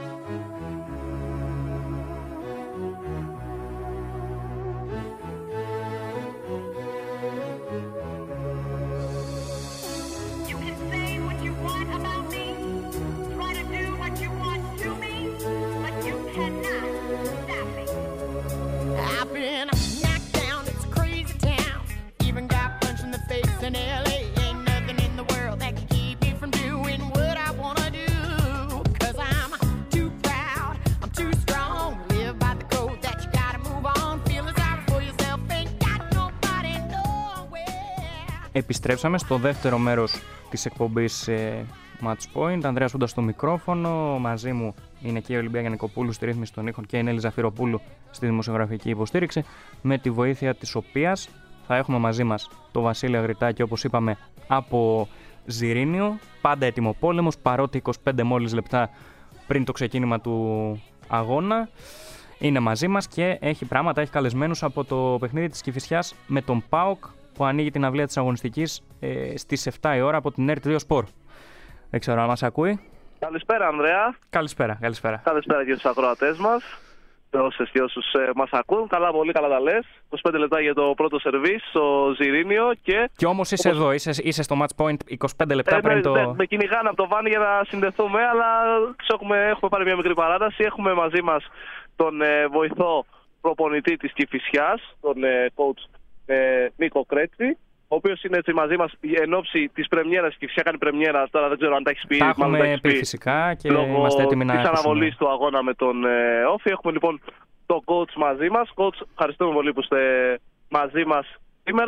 Επιστρέψαμε στο δεύτερο μέρος της εκπομπής Match Point. Ανδρέας Σούντας στο μικρόφωνο. Μαζί μου είναι και η Ολυμπία Γιαννικοπούλου στη ρύθμιση των ήχων και η Νέλη Ζαφυροπούλου στη δημοσιογραφική υποστήριξη, με τη βοήθεια της οποίας θα έχουμε μαζί μας το Βασίλη Αγριτάκη, όπως είπαμε, από Ζιρήνιο. Πάντα ετοιμοπόλεμος, παρότι 25 μόλις λεπτά πριν το ξεκίνημα του αγώνα είναι μαζί μας και έχει πράγματα, έχει καλεσμένους από το παιχνίδι της Κηφισιάς με τον ΠΑΟΚ, που ανοίγει την αυλία της αγωνιστικής στις 7 η ώρα από την ΕΡΤ 2 Sport. Δεν ξέρω αν μας ακούει. Καλησπέρα, Ανδρέα. Καλησπέρα. Καλησπέρα και στους ακροατές μας, όσες και όσους μας ακούν. Πολύ καλά τα λες. 25 λεπτά για το πρώτο σερβίς στο Ζιρήνιο και όμως είσαι εδώ, είσαι στο Match Point 25 λεπτά πριν το... Με κυνηγάνε από το βάνι για να συνδεθούμε, αλλά έχουμε πάρει μια μικρή παράταση. Έχουμε μαζί μας τον βοηθό προπονητή της Κηφισιάς, τον coach Νίκο Κρέτσι, ο οποίος είναι έτσι μαζί μας εν ώψη της πρεμιέρας. Η Κηφισιά κάνει πρεμιέρα, τώρα δεν ξέρω αν τα έχεις πει. Τα έχουμε πει φυσικά και είμαστε έτοιμοι να της αναβολής του αγώνα με τον Όφη. Έχουμε λοιπόν τον coach μαζί μας. Coach, ευχαριστούμε πολύ που είστε μαζί μας σήμερα.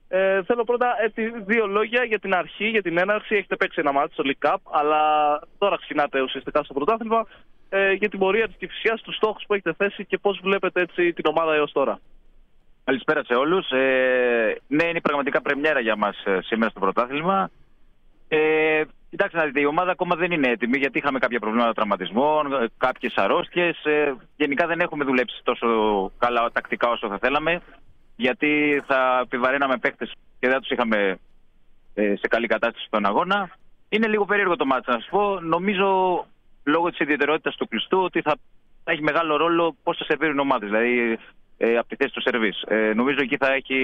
Θέλω πρώτα δύο λόγια για την αρχή, για την έναρξη. Έχετε παίξει ένα μάτι στο League Cup, αλλά τώρα ξεκινάτε ουσιαστικά στο πρωτάθλημα. Για την πορεία της Κηφισιάς, τους στόχους που έχετε θέσει και πώς βλέπετε έτσι την ομάδα έως τώρα. Καλησπέρα σε όλους. Ναι, είναι πραγματικά πρεμιέρα για μας σήμερα στο πρωτάθλημα. Κοιτάξτε να δείτε, η ομάδα ακόμα δεν είναι έτοιμη γιατί είχαμε κάποια προβλήματα τραυματισμών, κάποιες αρρώστιες. Γενικά δεν έχουμε δουλέψει τόσο καλά τακτικά όσο θα θέλαμε, γιατί θα επιβαρύναμε παίχτες και δεν τους είχαμε σε καλή κατάσταση στον αγώνα. Είναι λίγο περίεργο το μάτς, να σας πω. Νομίζω λόγω της ιδιαιτερότητας του κλειστού ότι θα έχει μεγάλο ρόλο πώς θα σερβίρουν ομάδες, δηλαδή από τη θέση του σερβίς. Νομίζω εκεί θα έχει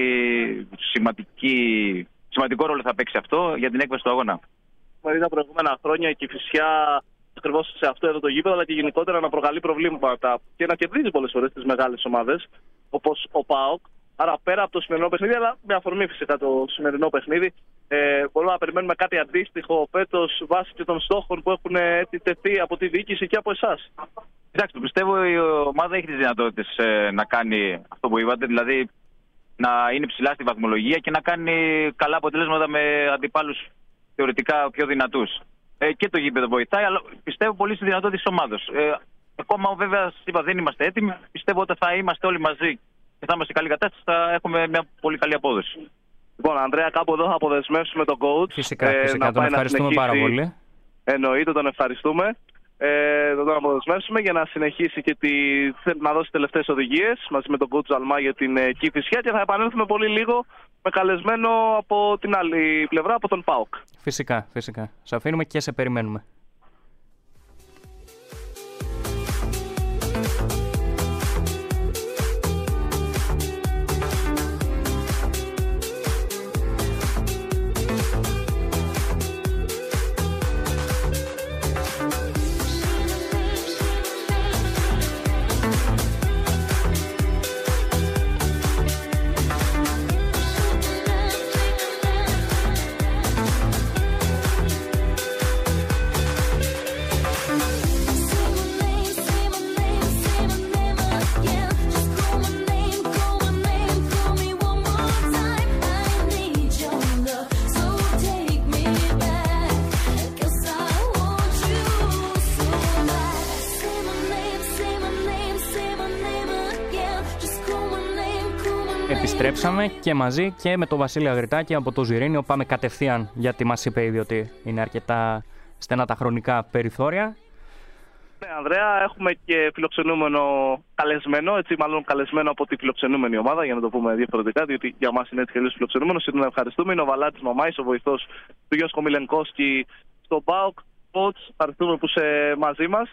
σημαντικό ρόλο θα παίξει αυτό για την έκβαση του αγώνα. Τα προηγούμενα χρόνια η Κηφισιά ακριβώς σε αυτό εδώ το γήπεδο, αλλά και γενικότερα να προκαλεί προβλήματα και να κερδίζει πολλές φορές τις μεγάλες ομάδες όπως ο ΠΑΟΚ. Άρα πέρα από το σημερινό παιχνίδι, αλλά με αφορμή φυσικά το σημερινό παιχνίδι, μπορούμε να περιμένουμε κάτι αντίστοιχο φέτος βάσει και των στόχων που έχουν τεθεί από τη διοίκηση και από εσάς. Κοιτάξτε, πιστεύω η ομάδα έχει τις δυνατότητες να κάνει αυτό που είπατε, δηλαδή να είναι ψηλά στη βαθμολογία και να κάνει καλά αποτελέσματα με αντιπάλους θεωρητικά πιο δυνατούς. Και το γήπεδο βοηθάει, αλλά πιστεύω πολύ στη δυνατότητα της ομάδας. Ακόμα βέβαια, είπα, δεν είμαστε έτοιμοι. Πιστεύω ότι θα είμαστε όλοι μαζί και θα είμαστε σε καλή κατάσταση, θα έχουμε μια πολύ καλή απόδοση. Λοιπόν, Ανδρέα, κάπου εδώ θα αποδεσμεύσουμε τον coach. Φυσικά, τον ευχαριστούμε πάρα πολύ. Εννοείται, τον ευχαριστούμε. Θα τον αποδεσμεύσουμε για να συνεχίσει και να δώσει τελευταίες οδηγίες μαζί με τον coach Ζαλμά για την Κηφισιά και θα επανέλθουμε πολύ λίγο με καλεσμένο από την άλλη πλευρά, από τον ΠΑΟΚ. Φυσικά, φυσικά. Σε αφήνουμε και σε περιμένουμε. Επιστρέψαμε και μαζί και με τον Βασίλη Αγριτάκη από το Ζιρήνιο. Πάμε κατευθείαν, γιατί μας είπε ήδη ότι είναι αρκετά στενά τα χρονικά περιθώρια. Ναι, Ανδρέα, έχουμε και φιλοξενούμενο καλεσμένο, έτσι μάλλον καλεσμένο από τη φιλοξενούμενη ομάδα, για να το πούμε διαφορετικά, διότι για μας είναι έτσι και αλλιώς φιλοξενούμενος. Τον ευχαριστούμε. Είναι ο Βαλάτης Μαμάης, ο βοηθός του Γιώργου Μιλενκόσκι στο ΠΑΟΚ. Coach, ευχαριστούμε που είσαι μαζί μας.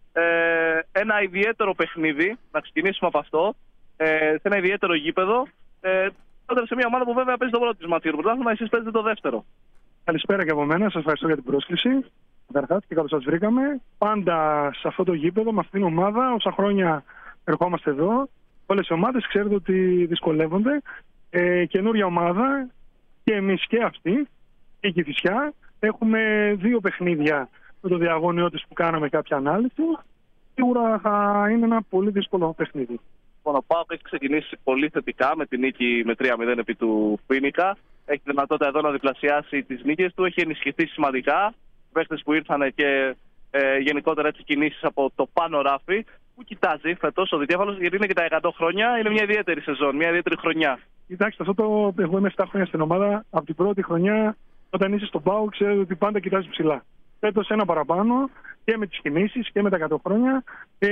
Ένα ιδιαίτερο παιχνίδι, να ξεκινήσουμε από αυτό. Σε ένα ιδιαίτερο γήπεδο. Σε μια ομάδα που βέβαια παίζει το πρώτο της μάτι για το πρωτάθλημα, εσείς παίζετε το δεύτερο. Καλησπέρα και από μένα. Σας ευχαριστώ για την πρόσκληση. Καταρχάς και καλώς σας βρήκαμε. Πάντα σε αυτό το γήπεδο, με αυτήν την ομάδα, όσα χρόνια ερχόμαστε εδώ, όλες οι ομάδες ξέρετε ότι δυσκολεύονται. Καινούρια ομάδα και εμείς και αυτοί, και η Κηφισιά. Έχουμε 2 παιχνίδια με το διαγώνιό της που κάναμε κάποια ανάλυση. Σίγουρα θα είναι ένα πολύ δύσκολο παιχνίδι. Ο ΠΑΟΚ έχει ξεκινήσει πολύ θετικά με την νίκη με 3-0 επί του Φίνικα. Έχει δυνατότητα εδώ να διπλασιάσει τις νίκες του. Έχει ενισχυθεί σημαντικά. Παίχτες που ήρθαν και γενικότερα έτσι κινήσεις από το πάνω ράφι. Που κοιτάζει φέτος ο Δικέφαλος, γιατί είναι και τα 100 χρόνια. Είναι μια ιδιαίτερη σεζόν, μια ιδιαίτερη χρονιά. Κοιτάξτε, εγώ είμαι 7 χρόνια στην ομάδα. Από την πρώτη χρονιά, όταν είσαι στον ΠΑΟΚ, ξέρετε ότι πάντα κοιτάζει ψηλά. Φέτος ένα παραπάνω και με τις κινήσεις και με τα 100 χρόνια.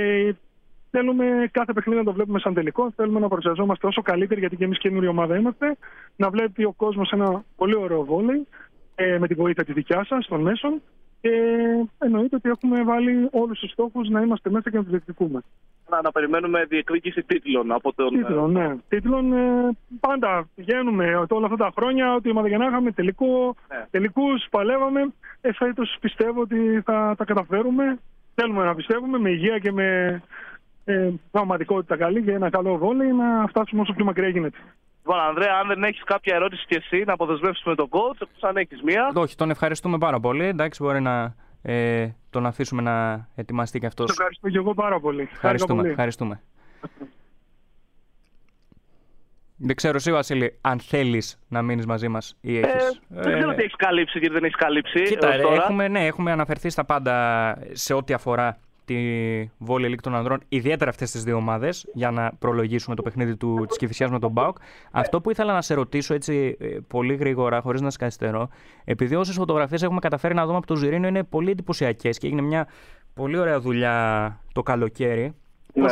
Θέλουμε κάθε παιχνίδι να το βλέπουμε σαν τελικό. Θέλουμε να παρουσιαζόμαστε όσο καλύτεροι, γιατί και εμείς καινούργια ομάδα είμαστε. Να βλέπει ο κόσμος ένα πολύ ωραίο βόλεϊ με τη βοήθεια τη δικιά σας των μέσων. Και εννοείται ότι έχουμε βάλει όλους τους στόχους να είμαστε μέσα και να τους διεκδικούμε. Να περιμένουμε διεκδίκηση τίτλων από τον. Τίτλων, ναι. Τίτλων πάντα πηγαίνουμε όλα αυτά τα χρόνια. Ότι ομάδα για να είχαμε τελικούς, παλεύαμε. Φέτος πιστεύω ότι θα τα καταφέρουμε. Θέλουμε να πιστεύουμε με υγεία και με πραγματικότητα καλή και ένα καλό βόλεϊ να φτάσουμε όσο πιο μακριά γίνεται. Λοιπόν, Ανδρέα, αν δεν έχεις κάποια ερώτηση και εσύ, να αποδεσμεύσουμε τον coach, εκτός αν έχεις μία. Όχι, τον ευχαριστούμε πάρα πολύ. Εντάξει, μπορεί να τον αφήσουμε να ετοιμαστεί και αυτός. Σας ευχαριστώ και εγώ πάρα πολύ. Ευχαριστούμε. Δεν ξέρω εσύ, Βασίλη, αν θέλεις να μείνεις μαζί μας ή έχεις. Δεν ξέρω τι έχεις καλύψει και δεν έχεις καλύψει. Κοίτα, έχουμε αναφερθεί στα πάντα σε ό,τι αφορά τη Volley League των ανδρών, ιδιαίτερα αυτές τις δύο ομάδες, για να προλογίσουμε το παιχνίδι της Κηφισιάς με τον ΠΑΟΚ. Αυτό που ήθελα να σε ρωτήσω έτσι πολύ γρήγορα, χωρίς να σε καθυστερώ, επειδή όσες φωτογραφίες έχουμε καταφέρει να δούμε από το Ζιρήνιο είναι πολύ εντυπωσιακές και έγινε μια πολύ ωραία δουλειά το καλοκαίρι. Ναι.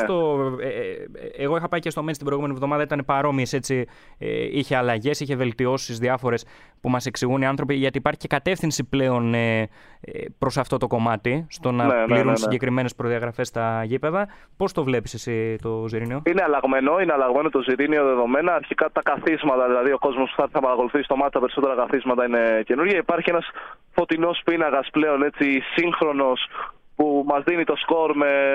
Εγώ είχα πάει και στο Μέτς την προηγούμενη εβδομάδα, ήταν παρόμοιες έτσι. Είχε αλλαγές, είχε βελτιώσεις διάφορες που μας εξηγούν οι άνθρωποι, γιατί υπάρχει και κατεύθυνση πλέον προς αυτό το κομμάτι, στο να πληρούν συγκεκριμένες προδιαγραφές στα γήπεδα. Πώς το βλέπεις εσύ το Ζιρήνιο? Είναι αλλαγμένο το Ζιρήνιο δεδομένα. Αρχικά τα καθίσματα, δηλαδή ο κόσμος που θα παρακολουθεί στο μάτι, τα περισσότερα καθίσματα είναι καινούργια. Υπάρχει ένας φωτεινός πίνακας πλέον έτσι σύγχρονος που μας δίνει το σκορ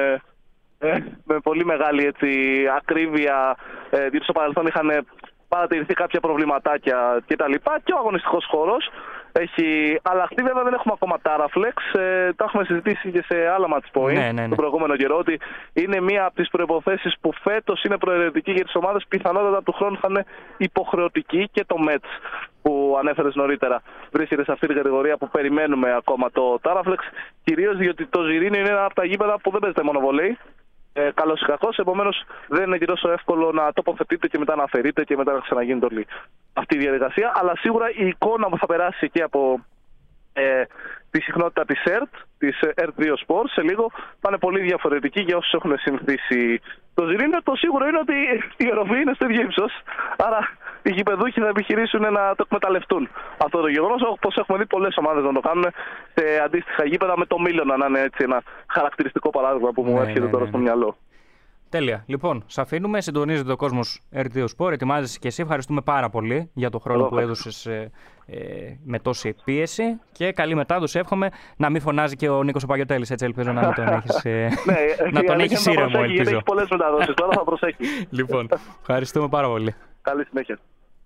με πολύ μεγάλη έτσι, ακρίβεια, διότι στο παρελθόν είχαν παρατηρηθεί κάποια προβληματάκια κτλ. Και ο αγωνιστικός χώρος έχει αλλάχθει. Βέβαια δεν έχουμε ακόμα Taraflex. Τα έχουμε συζητήσει και σε άλλα match point τον προηγούμενο καιρό, ότι είναι μία από τις προϋποθέσεις που φέτος είναι προαιρετική για τις ομάδες. Πιθανότατα του χρόνου θα είναι υποχρεωτική, και το Mets που ανέφερες νωρίτερα βρίσκεται σε αυτή την κατηγορία που περιμένουμε ακόμα το Taraflex. Κυρίως διότι το Ζιρήνιο είναι ένα από τα γήπεδα που δεν παίζεται μόνο βολέι. Καλός ή κακός, επομένως δεν είναι και τόσο εύκολο να τοποθετείτε και μετά να αφαιρείτε και μετά να ξαναγίνει όλη αυτή η διαδικασία. Αλλά σίγουρα η εικόνα που θα περάσει και από τη συχνότητα της ΕΡΤ, της ΕΡΤ2 Sport, σε λίγο θα είναι πολύ διαφορετική για όσους έχουν συνηθίσει το Ζιρήνιο. Το σίγουρο είναι ότι η οροφή είναι στο ίδιο ύψος, άρα οι γηπεδούχοι θα επιχειρήσουν να το εκμεταλλευτούν αυτό το γεγονός, όπως έχουμε δει πολλές ομάδες να το κάνουν σε αντίστοιχα γήπεδα, με το Μίλωνα να είναι έτσι ένα χαρακτηριστικό παράδειγμα που μου έρχεται τώρα στο μυαλό. Τέλεια. Λοιπόν, σε αφήνουμε. Συντονίζεται ο κόσμος RTO Sport. Ετοιμάζεσαι και εσύ. Ευχαριστούμε πάρα πολύ για τον χρόνο που έδωσες με τόση πίεση. Και καλή μετάδοση. Εύχομαι να μην φωνάζει και ο Νίκος ο Παγιωτέλης. Έτσι ελπίζω να μην τον έχεις. Να τον έχεις ήρεμο, ελπίζω. Έχει πολλές μεταδόσεις. Τώρα θα προσέχει. Λοιπόν, ευχαριστούμε πάρα πολύ. Καλή συνέχεια.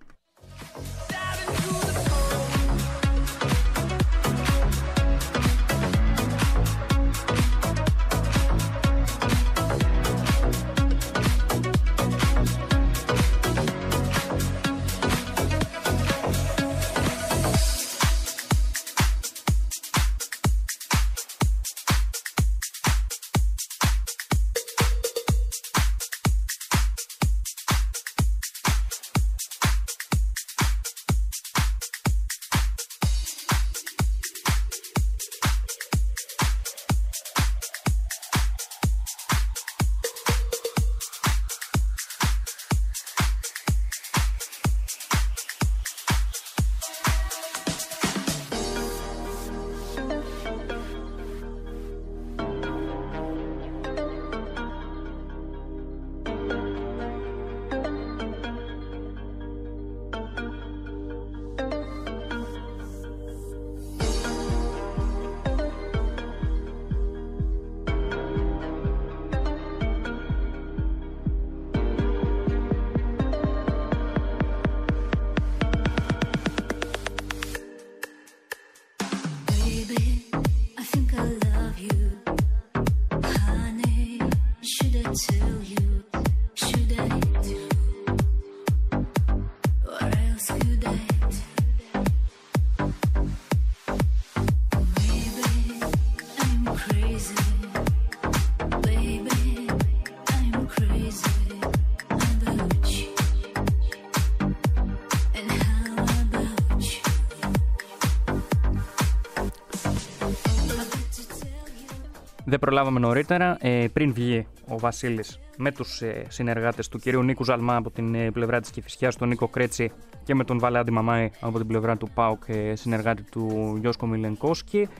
Δεν προλάβαμε νωρίτερα. Πριν βγει ο Βασίλης με τους συνεργάτες του κυρίου Νίκου Ζαλμά από την πλευρά της Κηφισιάς, τον Νίκο Κρέτσι, και με τον Βαλάντι Μαμάη από την πλευρά του ΠΑΟΚ, συνεργάτη του Γιώσκο Μιλενκόσκι,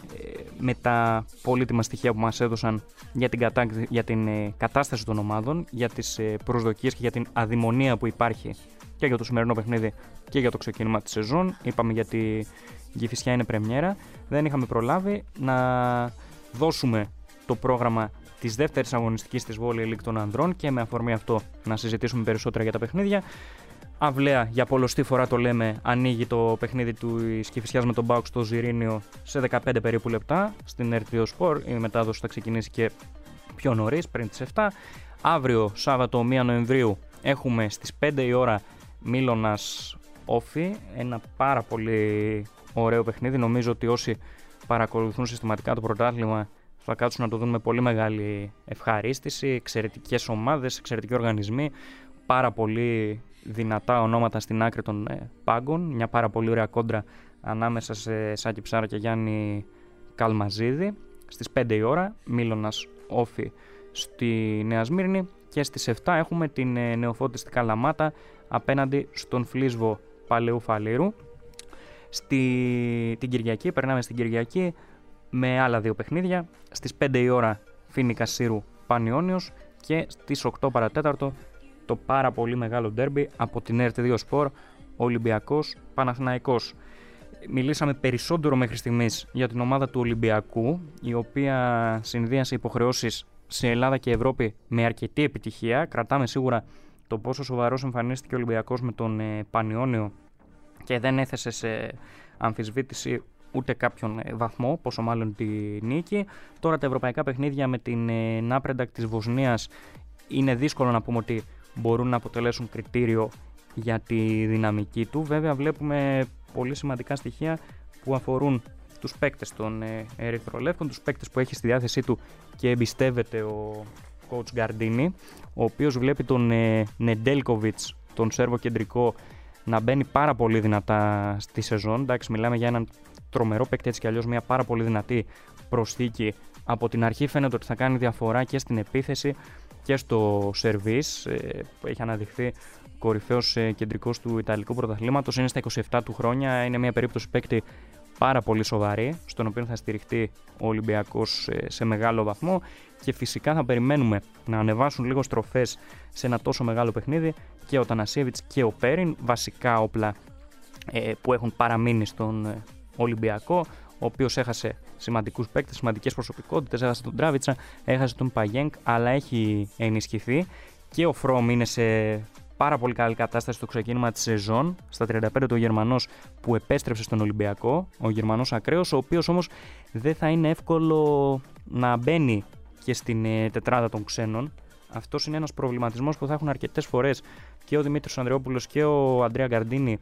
με τα πολύτιμα στοιχεία που μας έδωσαν για την κατάσταση των ομάδων, για τις προσδοκίες και για την αδειμονία που υπάρχει και για το σημερινό παιχνίδι και για το ξεκίνημα της σεζόν. Είπαμε γιατί η Κηφισιά είναι πρεμιέρα. Δεν είχαμε προλάβει να δώσουμε το πρόγραμμα της δεύτερης αγωνιστικής της Volley League των ανδρών και με αφορμή αυτό να συζητήσουμε περισσότερα για τα παιχνίδια. Αυλαία, για πολλοστή φορά το λέμε, ανοίγει το παιχνίδι του Κηφισιάς με τον ΠΑΟΚ στο Ζιρήνιο σε 15 περίπου λεπτά στην RTO Sport. Η μετάδοση θα ξεκινήσει και πιο νωρίς, πριν τις 7. Αύριο, Σάββατο 1 Νοεμβρίου, έχουμε στις 5 η ώρα Μίλωνας Όφη, ένα πάρα πολύ ωραίο παιχνίδι. Νομίζω ότι όσοι παρακολουθούν συστηματικά το πρωτάθλημα θα κάτσουν να το δουν με πολύ μεγάλη ευχαρίστηση. Εξαιρετικές ομάδες, εξαιρετικοί οργανισμοί, πάρα πολύ δυνατά ονόματα στην άκρη των πάγκων. Μια πάρα πολύ ωραία κόντρα ανάμεσα σε Σάκη Ψάρα και Γιάννη Καλμαζίδη. Στις 5 η ώρα Μίλωνας Όφη στη Νέα Σμύρνη και στις 7 έχουμε την Νεοφώτιστη Καλαμάτα απέναντι στον Φλίσβο Παλαιού Φαλήρου. Την Κυριακή, περνάμε στην Κυριακή με άλλα δύο παιχνίδια. Στις 5 η ώρα Φοίνικα Σύρου Πανιόνιος και στις 8 παρατέταρτο το πάρα πολύ μεγάλο ντέρμπι από την ΕΡΤ2 Σπορ, Ολυμπιακός Παναθηναϊκός. Μιλήσαμε περισσότερο μέχρι στιγμής για την ομάδα του Ολυμπιακού, η οποία συνδύασε υποχρεώσεις σε Ελλάδα και Ευρώπη με αρκετή επιτυχία. Κρατάμε σίγουρα το πόσο σοβαρός εμφανίστηκε ο Ολυμπιακός με τον Πανιόνιο και δεν έθεσε σε αμφισβήτηση ούτε κάποιον βαθμό, πόσο μάλλον τη νίκη. Τώρα τα ευρωπαϊκά παιχνίδια με την Νάπρεντακ της Βοσνίας είναι δύσκολο να πούμε ότι μπορούν να αποτελέσουν κριτήριο για τη δυναμική του. Βέβαια βλέπουμε πολύ σημαντικά στοιχεία που αφορούν τους παίκτες των Ερυθρολεύκων, τους παίκτες που έχει στη διάθεσή του και εμπιστεύεται ο coach Γκαρντίνη, ο οποίος βλέπει τον Νεντέλκοβιτς, τον Σέρβο κεντρικό, να μπαίνει πάρα πολύ δυνατά στη σεζόν. Εντάξει, μιλάμε για έναν τρομερό παίκτη, έτσι κι αλλιώς μια πάρα πολύ δυνατή προσθήκη. Από την αρχή φαίνεται ότι θα κάνει διαφορά και στην επίθεση και στο σερβίς, που έχει αναδειχθεί κορυφαίος κεντρικός του Ιταλικού πρωταθλήματος. Είναι στα 27 του χρόνια, είναι μια περίπτωση παίκτη πάρα πολύ σοβαρή, στον οποίο θα στηριχτεί ο Ολυμπιακός σε μεγάλο βαθμό και φυσικά θα περιμένουμε να ανεβάσουν λίγο στροφές σε ένα τόσο μεγάλο παιχνίδι και ο Τανασίεβιτς και ο Πέριν, βασικά όπλα που έχουν παραμείνει στον Ολυμπιακό, ο οποίος έχασε σημαντικούς παίκτες, σημαντικές προσωπικότητες, έχασε τον Τράβιτσα, έχασε τον Παγιένκ, αλλά έχει ενισχυθεί και ο Φρόμ είναι σε πάρα πολύ καλή κατάσταση στο ξεκίνημα της σεζόν. Στα 35 ο Γερμανός που επέστρεψε στον Ολυμπιακό, ο Γερμανός ακραίος, ο οποίος όμως δεν θα είναι εύκολο να μπαίνει και στην τετράδα των ξένων. Αυτός είναι ένας προβληματισμός που θα έχουν αρκετές φορές και ο Δημήτρης Ανδρεόπουλος και ο Αντρέα Γκαρντίνη,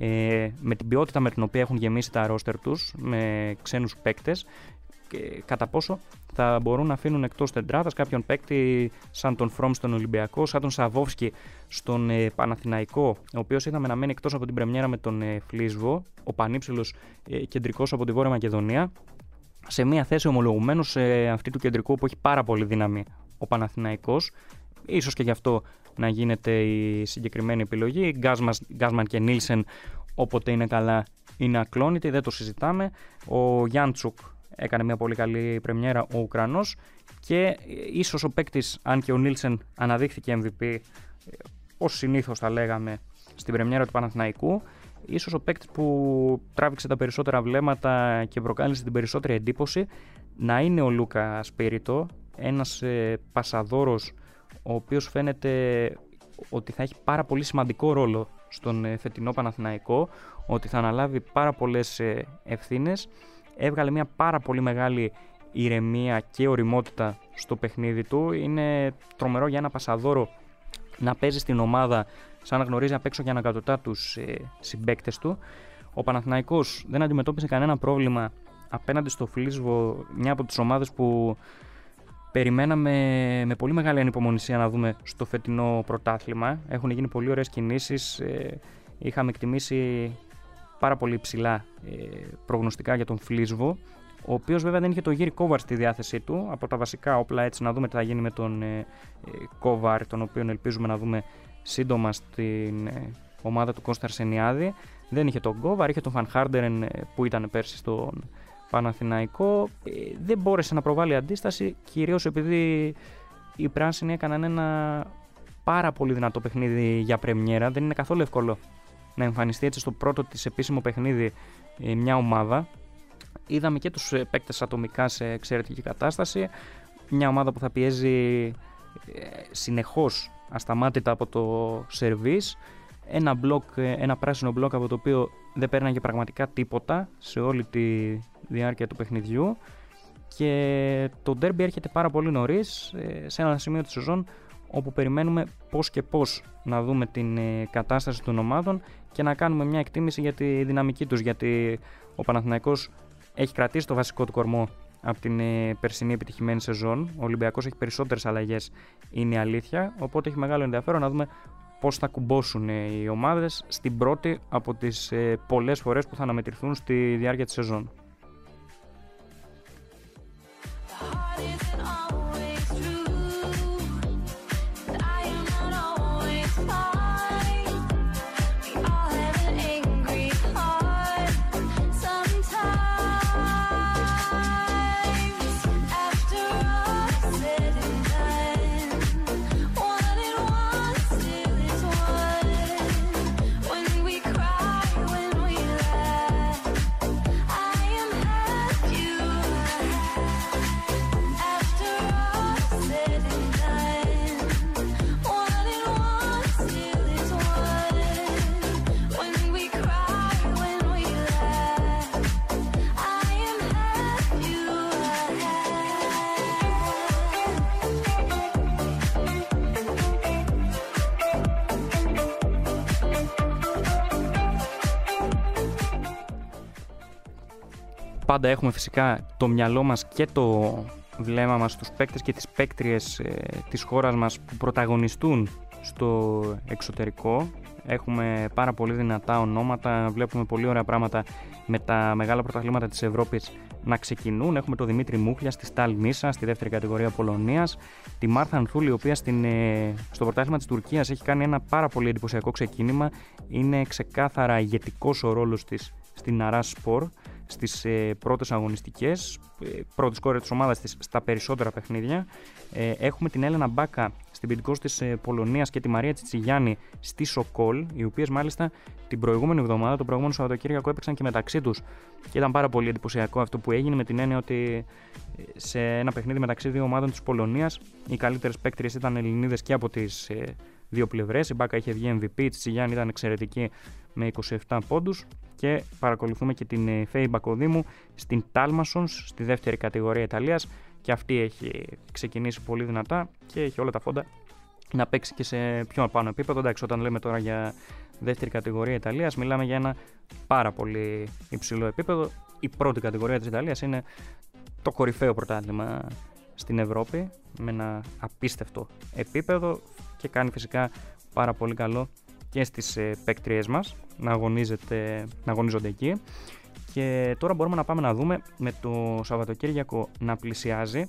με την ποιότητα με την οποία έχουν γεμίσει τα ρόστερ τους με ξένους παίκτες, και κατά πόσο θα μπορούν να αφήνουν εκτός τετράδας κάποιον παίκτη σαν τον Φρόμ στον Ολυμπιακό, σαν τον Σαβόφσκι στον Παναθηναϊκό, ο οποίος είδαμε να μένει εκτός από την πρεμιέρα με τον Φλίσβο, ο πανύψηλος κεντρικός από τη Βόρεια Μακεδονία, σε μια θέση ομολογουμένως αυτή του κεντρικού που έχει πάρα πολύ δύναμη ο Παναθηναϊκός. Ίσως και γι' αυτό να γίνεται η συγκεκριμένη επιλογή. Γκάσμαν και Νίλσεν, όποτε είναι καλά, είναι ακλόνητοι, δεν το συζητάμε. Ο Γιάντσουκ έκανε μια πολύ καλή πρεμιέρα, ο Ουκρανός, και ίσως ο παίκτης, αν και ο Νίλσεν αναδείχθηκε MVP, ως συνήθως θα λέγαμε, στην πρεμιέρα του Παναθηναϊκού, ίσως ο παίκτης που τράβηξε τα περισσότερα βλέμματα και προκάλεσε την περισσότερη εντύπωση να είναι ο Λούκα Σπίριτο, ένας πασαδόρος, ο οποίος φαίνεται ότι θα έχει πάρα πολύ σημαντικό ρόλο στον φετινό Παναθηναϊκό, ότι θα αναλάβει πάρα πολλές ευθύνες. Έβγαλε μια πάρα πολύ μεγάλη ηρεμία και ωριμότητα στο παιχνίδι του. Είναι τρομερό για ένα πασαδόρο να παίζει στην ομάδα σαν να γνωρίζει απ' έξω και ανακατοτά τους συμπαίκτες του. Ο Παναθηναϊκός δεν αντιμετώπισε κανένα πρόβλημα απέναντι στο Φλίσβο, μια από τις ομάδες που περιμέναμε με πολύ μεγάλη ανυπομονησία να δούμε στο φετινό πρωτάθλημα. Έχουν γίνει πολύ ωραίες κινήσεις. Είχαμε εκτιμήσει πάρα πολύ ψηλά προγνωστικά για τον Φλίσβο, ο οποίος βέβαια δεν είχε το Γύρι Κόβαρ στη διάθεσή του. Από τα βασικά όπλα, έτσι, να δούμε τι θα γίνει με τον Κόβαρ, τον οποίον ελπίζουμε να δούμε σύντομα στην ομάδα του Κώστα Αρσενιάδη. Δεν είχε τον Κόβαρ, είχε τον Φαν Χάρντερεν που ήταν πέρσι στον Παναθηναϊκό. Δεν μπόρεσε να προβάλλει αντίσταση, κυρίως επειδή οι πράσινοι έκαναν ένα πάρα πολύ δυνατό παιχνίδι για πρεμιέρα. Δεν είναι καθόλου εύκολο να εμφανιστεί έτσι στο πρώτο της επίσημο παιχνίδι μια ομάδα. Είδαμε και τους παίκτες ατομικά σε εξαιρετική κατάσταση. Μια ομάδα που θα πιέζει συνεχώς ασταμάτητα από το σερβίς. Ένα πράσινο μπλοκ από το οποίο δεν πέρναγε πραγματικά τίποτα σε όλη τη διάρκεια του παιχνιδιού. Και το ντέρμπι έρχεται πάρα πολύ νωρίς, σε ένα σημείο της σεζόν όπου περιμένουμε πώς και πώς να δούμε την κατάσταση των ομάδων και να κάνουμε μια εκτίμηση για τη δυναμική τους, γιατί ο Παναθηναϊκός έχει κρατήσει το βασικό του κορμό από την περσινή επιτυχημένη σεζόν. Ο Ολυμπιακός έχει περισσότερες αλλαγές, είναι η αλήθεια, οπότε έχει μεγάλο ενδιαφέρον να δούμε πώς θα κουμπώσουν οι ομάδες στην πρώτη από τις πολλές φορές που θα αναμετρηθούν στη διάρκεια της σεζόν. Πάντα έχουμε φυσικά το μυαλό μας και το βλέμμα μας στους παίκτες και τις παίκτριες της χώρας μας που πρωταγωνιστούν στο εξωτερικό. Έχουμε πάρα πολύ δυνατά ονόματα, βλέπουμε πολύ ωραία πράγματα με τα μεγάλα πρωταθλήματα της Ευρώπης να ξεκινούν. Έχουμε τον Δημήτρη Μούχλια στη Στάλ Νίσα, στη δεύτερη κατηγορία Πολωνίας, τη Μάρθα Ανθούλη, η οποία στο πρωτάθλημα της Τουρκίας έχει κάνει ένα πάρα πολύ εντυπωσιακό ξεκίνημα. Είναι ξεκάθαρα ηγετικός ο ρόλος της στην Αράς Σπορ στις πρώτες αγωνιστικές, πρώτη σκόρερ της ομάδας της στα περισσότερα παιχνίδια. Έχουμε την Έλενα Μπάκα στην ποινικός της Πολωνίας και τη Μαρία Τσιτσιγιάννη στη Σοκόλ, οι οποίες μάλιστα την προηγούμενη εβδομάδα, το προηγούμενο Σαββατοκύριακο, έπαιξαν και μεταξύ τους και ήταν πάρα πολύ εντυπωσιακό αυτό που έγινε, με την έννοια ότι σε ένα παιχνίδι μεταξύ δύο ομάδων της Πολωνίας οι καλύτερες παίκτριες ήταν Ελληνίδες και από τις δύο πλευρές. Η Μπάκα είχε βγει MVP, η Τσιτσιγιάννη ήταν εξαιρετική με 27 πόντους. Και παρακολουθούμε και την Φέη Μπακοδήμου στην Τάλμασονς, στη δεύτερη κατηγορία Ιταλίας, και αυτή έχει ξεκινήσει πολύ δυνατά και έχει όλα τα φόντα να παίξει και σε πιο πάνω επίπεδο. Εντάξει, όταν λέμε τώρα για δεύτερη κατηγορία Ιταλίας, μιλάμε για ένα πάρα πολύ υψηλό επίπεδο. Η πρώτη κατηγορία της Ιταλίας είναι το κορυφαίο πρωτάθλημα στην Ευρώπη, με ένα απίστευτο επίπεδο, και κάνει φυσικά πάρα πολύ καλό και στις παίκτριές μας να αγωνίζονται εκεί. Και τώρα μπορούμε να πάμε να δούμε, με το Σαββατοκύριακο να πλησιάζει,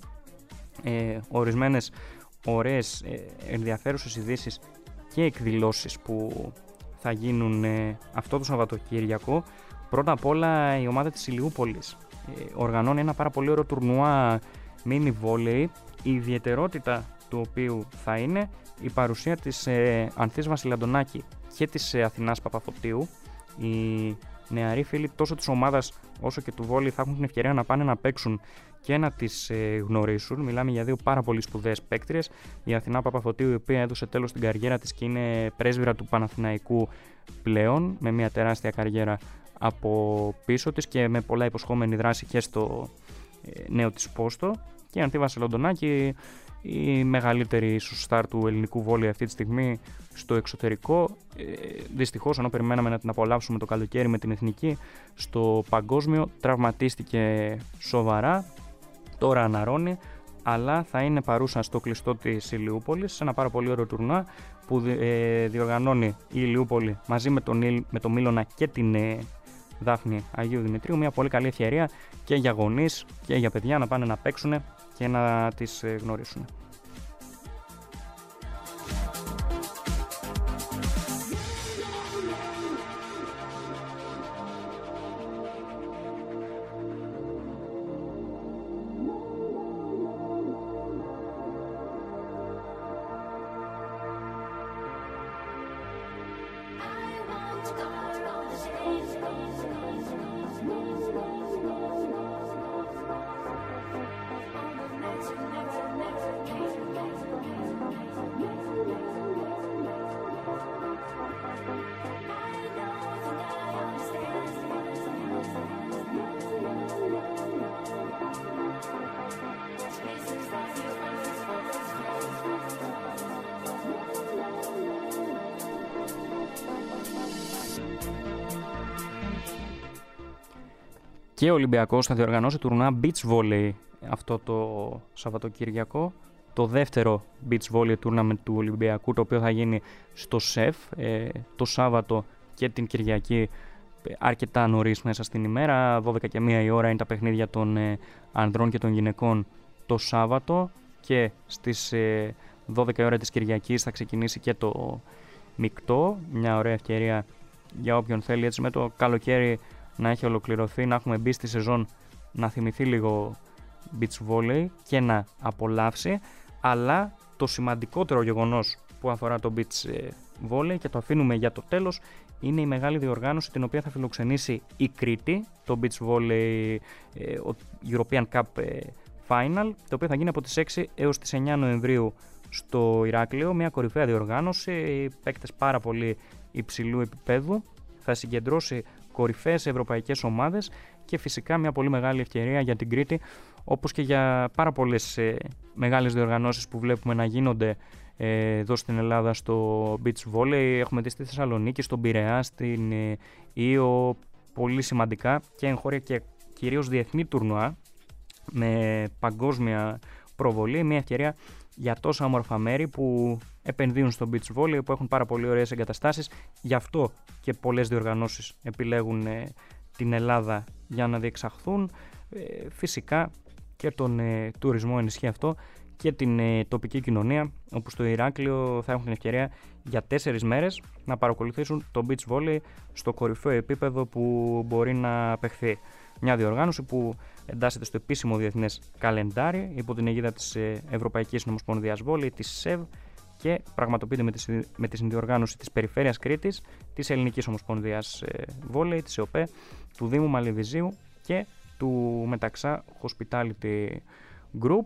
ορισμένες ωραίες ενδιαφέρουσες ειδήσεις και εκδηλώσεις που θα γίνουν αυτό το Σαββατοκύριακο. Πρώτα απ' όλα η ομάδα της Ηλιούπολης οργανώνει ένα πάρα πολύ ωραίο τουρνουά mini volley, η ιδιαιτερότητα του οποίου θα είναι η παρουσία της Ανθής Βασιλαντονάκη και της Αθηνάς Παπαφωτίου. Οι νεαροί φίλοι τόσο της ομάδας όσο και του βόλεϊ θα έχουν την ευκαιρία να πάνε να παίξουν και να τις γνωρίσουν. Μιλάμε για δύο πάρα πολύ σπουδαίες παίκτριες. Η Αθηνά Παπαφωτίου, η οποία έδωσε τέλος στην καριέρα της και είναι πρέσβυρα του Παναθηναϊκού πλέον, με μια τεράστια καριέρα από πίσω της και με πολλά υποσχόμενη δράση και στο νέο της πόστο. Και η Ανθή Βασιλαντονάκη, η μεγαλύτερη σουτστάρ του ελληνικού βόλεϊ αυτή τη στιγμή στο εξωτερικό. Δυστυχώς, ενώ περιμέναμε να την απολαύσουμε το καλοκαίρι με την εθνική, στο παγκόσμιο τραυματίστηκε σοβαρά. Τώρα αναρρώνει, αλλά θα είναι παρούσα στο κλειστό της Ηλιούπολης, σε ένα πάρα πολύ ωραίο τουρνουά που διοργανώνει η Ηλιούπολη μαζί με τον Μίλωνα και την Δάφνη Αγίου Δημητρίου. Μια πολύ καλή ευκαιρία και για γονείς και για παιδιά να πάνε να παίξουν και να τις γνωρίσουν. Never Και ο Ολυμπιακός θα διοργανώσει τουρνουά beach volley αυτό το Σαββατοκύριακο. Το δεύτερο beach volley tournament του Ολυμπιακού, το οποίο θα γίνει στο ΣΕΦ το Σάββατο και την Κυριακή αρκετά νωρίς μέσα στην ημέρα. 12 και 1 η ώρα είναι τα παιχνίδια των ανδρών και των γυναικών το Σάββατο, και στις 12 η ώρα της Κυριακής θα ξεκινήσει και το μεικτό. Μια ωραία ευκαιρία για όποιον θέλει έτσι με το καλοκαίρι να έχει ολοκληρωθεί, να έχουμε μπει στη σεζόν, να θυμηθεί λίγο beach volley και να απολαύσει. Αλλά το σημαντικότερο γεγονός που αφορά το beach volley, και το αφήνουμε για το τέλος, είναι η μεγάλη διοργάνωση την οποία θα φιλοξενήσει η Κρήτη, το beach volley European Cup Final, το οποίο θα γίνει από τις 6 έως τις 9 Νοεμβρίου στο Ηράκλειο. Μια κορυφαία διοργάνωση, παίκτες πάρα πολύ υψηλού επίπεδου, θα συγκεντρώσει κορυφαίες ευρωπαϊκές ομάδες και φυσικά μια πολύ μεγάλη ευκαιρία για την Κρήτη, όπως και για πάρα πολλές μεγάλες διοργανώσεις που βλέπουμε να γίνονται εδώ στην Ελλάδα στο beach volley. Έχουμε δει στη Θεσσαλονίκη, στον Πειραιά, στην Ήο, πολύ σημαντικά και εγχώρια και κυρίως διεθνή τουρνουά με παγκόσμια προβολή. Μια ευκαιρία για τόσα όμορφα μέρη που επενδύουν στο beach volley, που έχουν πάρα πολύ ωραίες εγκαταστάσεις. Γι' αυτό και πολλές διοργανώσεις επιλέγουν την Ελλάδα για να διεξαχθούν. Φυσικά και τον τουρισμό ενισχύει αυτό και την τοπική κοινωνία, όπου στο Ηράκλειο θα έχουν την ευκαιρία για 4 μέρες να παρακολουθήσουν το beach volley στο κορυφαίο επίπεδο που μπορεί να παιχθεί. Μια διοργάνωση που εντάσσεται στο επίσημο διεθνές καλεντάρι υπό την αιγίδα της Ευρωπαϊκής Ομοσπονδίας Volley, της ΣΕΒ, και πραγματοποιείται με τη συνδιοργάνωση της Περιφέρειας Κρήτης, της Ελληνικής Ομοσπονδίας Volley, της ΕΟΠΕ, του Δήμου Μαλεβιζίου και του Μεταξά Hospitality Group.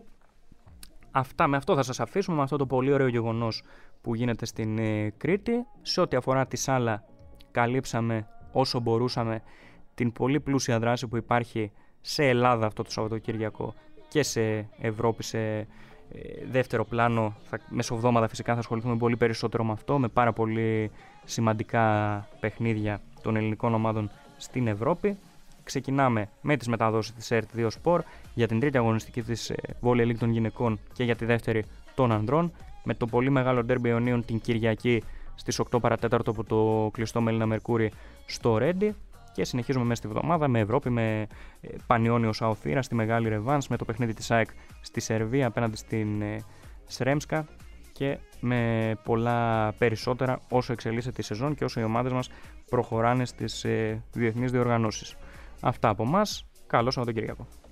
Με αυτό θα σας αφήσουμε, με αυτό το πολύ ωραίο γεγονός που γίνεται στην Κρήτη. Σε ό,τι αφορά τη σάλα, καλύψαμε όσο μπορούσαμε την πολύ πλούσια δράση που υπάρχει σε Ελλάδα αυτό το Σαββατοκύριακο και σε Ευρώπη σε δεύτερο πλάνο. Μεσοβδόμαδα φυσικά θα ασχοληθούμε πολύ περισσότερο με αυτό, με πάρα πολύ σημαντικά παιχνίδια των ελληνικών ομάδων στην Ευρώπη. Ξεκινάμε με τις μεταδόσεις της ΕΡΤ2 Sport για την τρίτη αγωνιστική της Volley League των γυναικών και για τη δεύτερη των ανδρών, με το πολύ μεγάλο ντέρμπι Ιωνίων την Κυριακή στις 8 παρατέταρτο από το κλειστό Μελίνα Μερκούρι στο Ρέντι. Και συνεχίζουμε μέσα στη βδομάδα με Ευρώπη, με Πανιόνιο Σαοθήρα στη μεγάλη ρεβάνς, με το παιχνίδι της ΑΕΚ στη Σερβία απέναντι στην Σρέμσκα, και με πολλά περισσότερα όσο εξελίσσεται η σεζόν και όσο οι ομάδες μας προχωράνε στις διεθνείς διοργανώσεις. Αυτά από εμάς. Καλό Σαββατοκύριακο.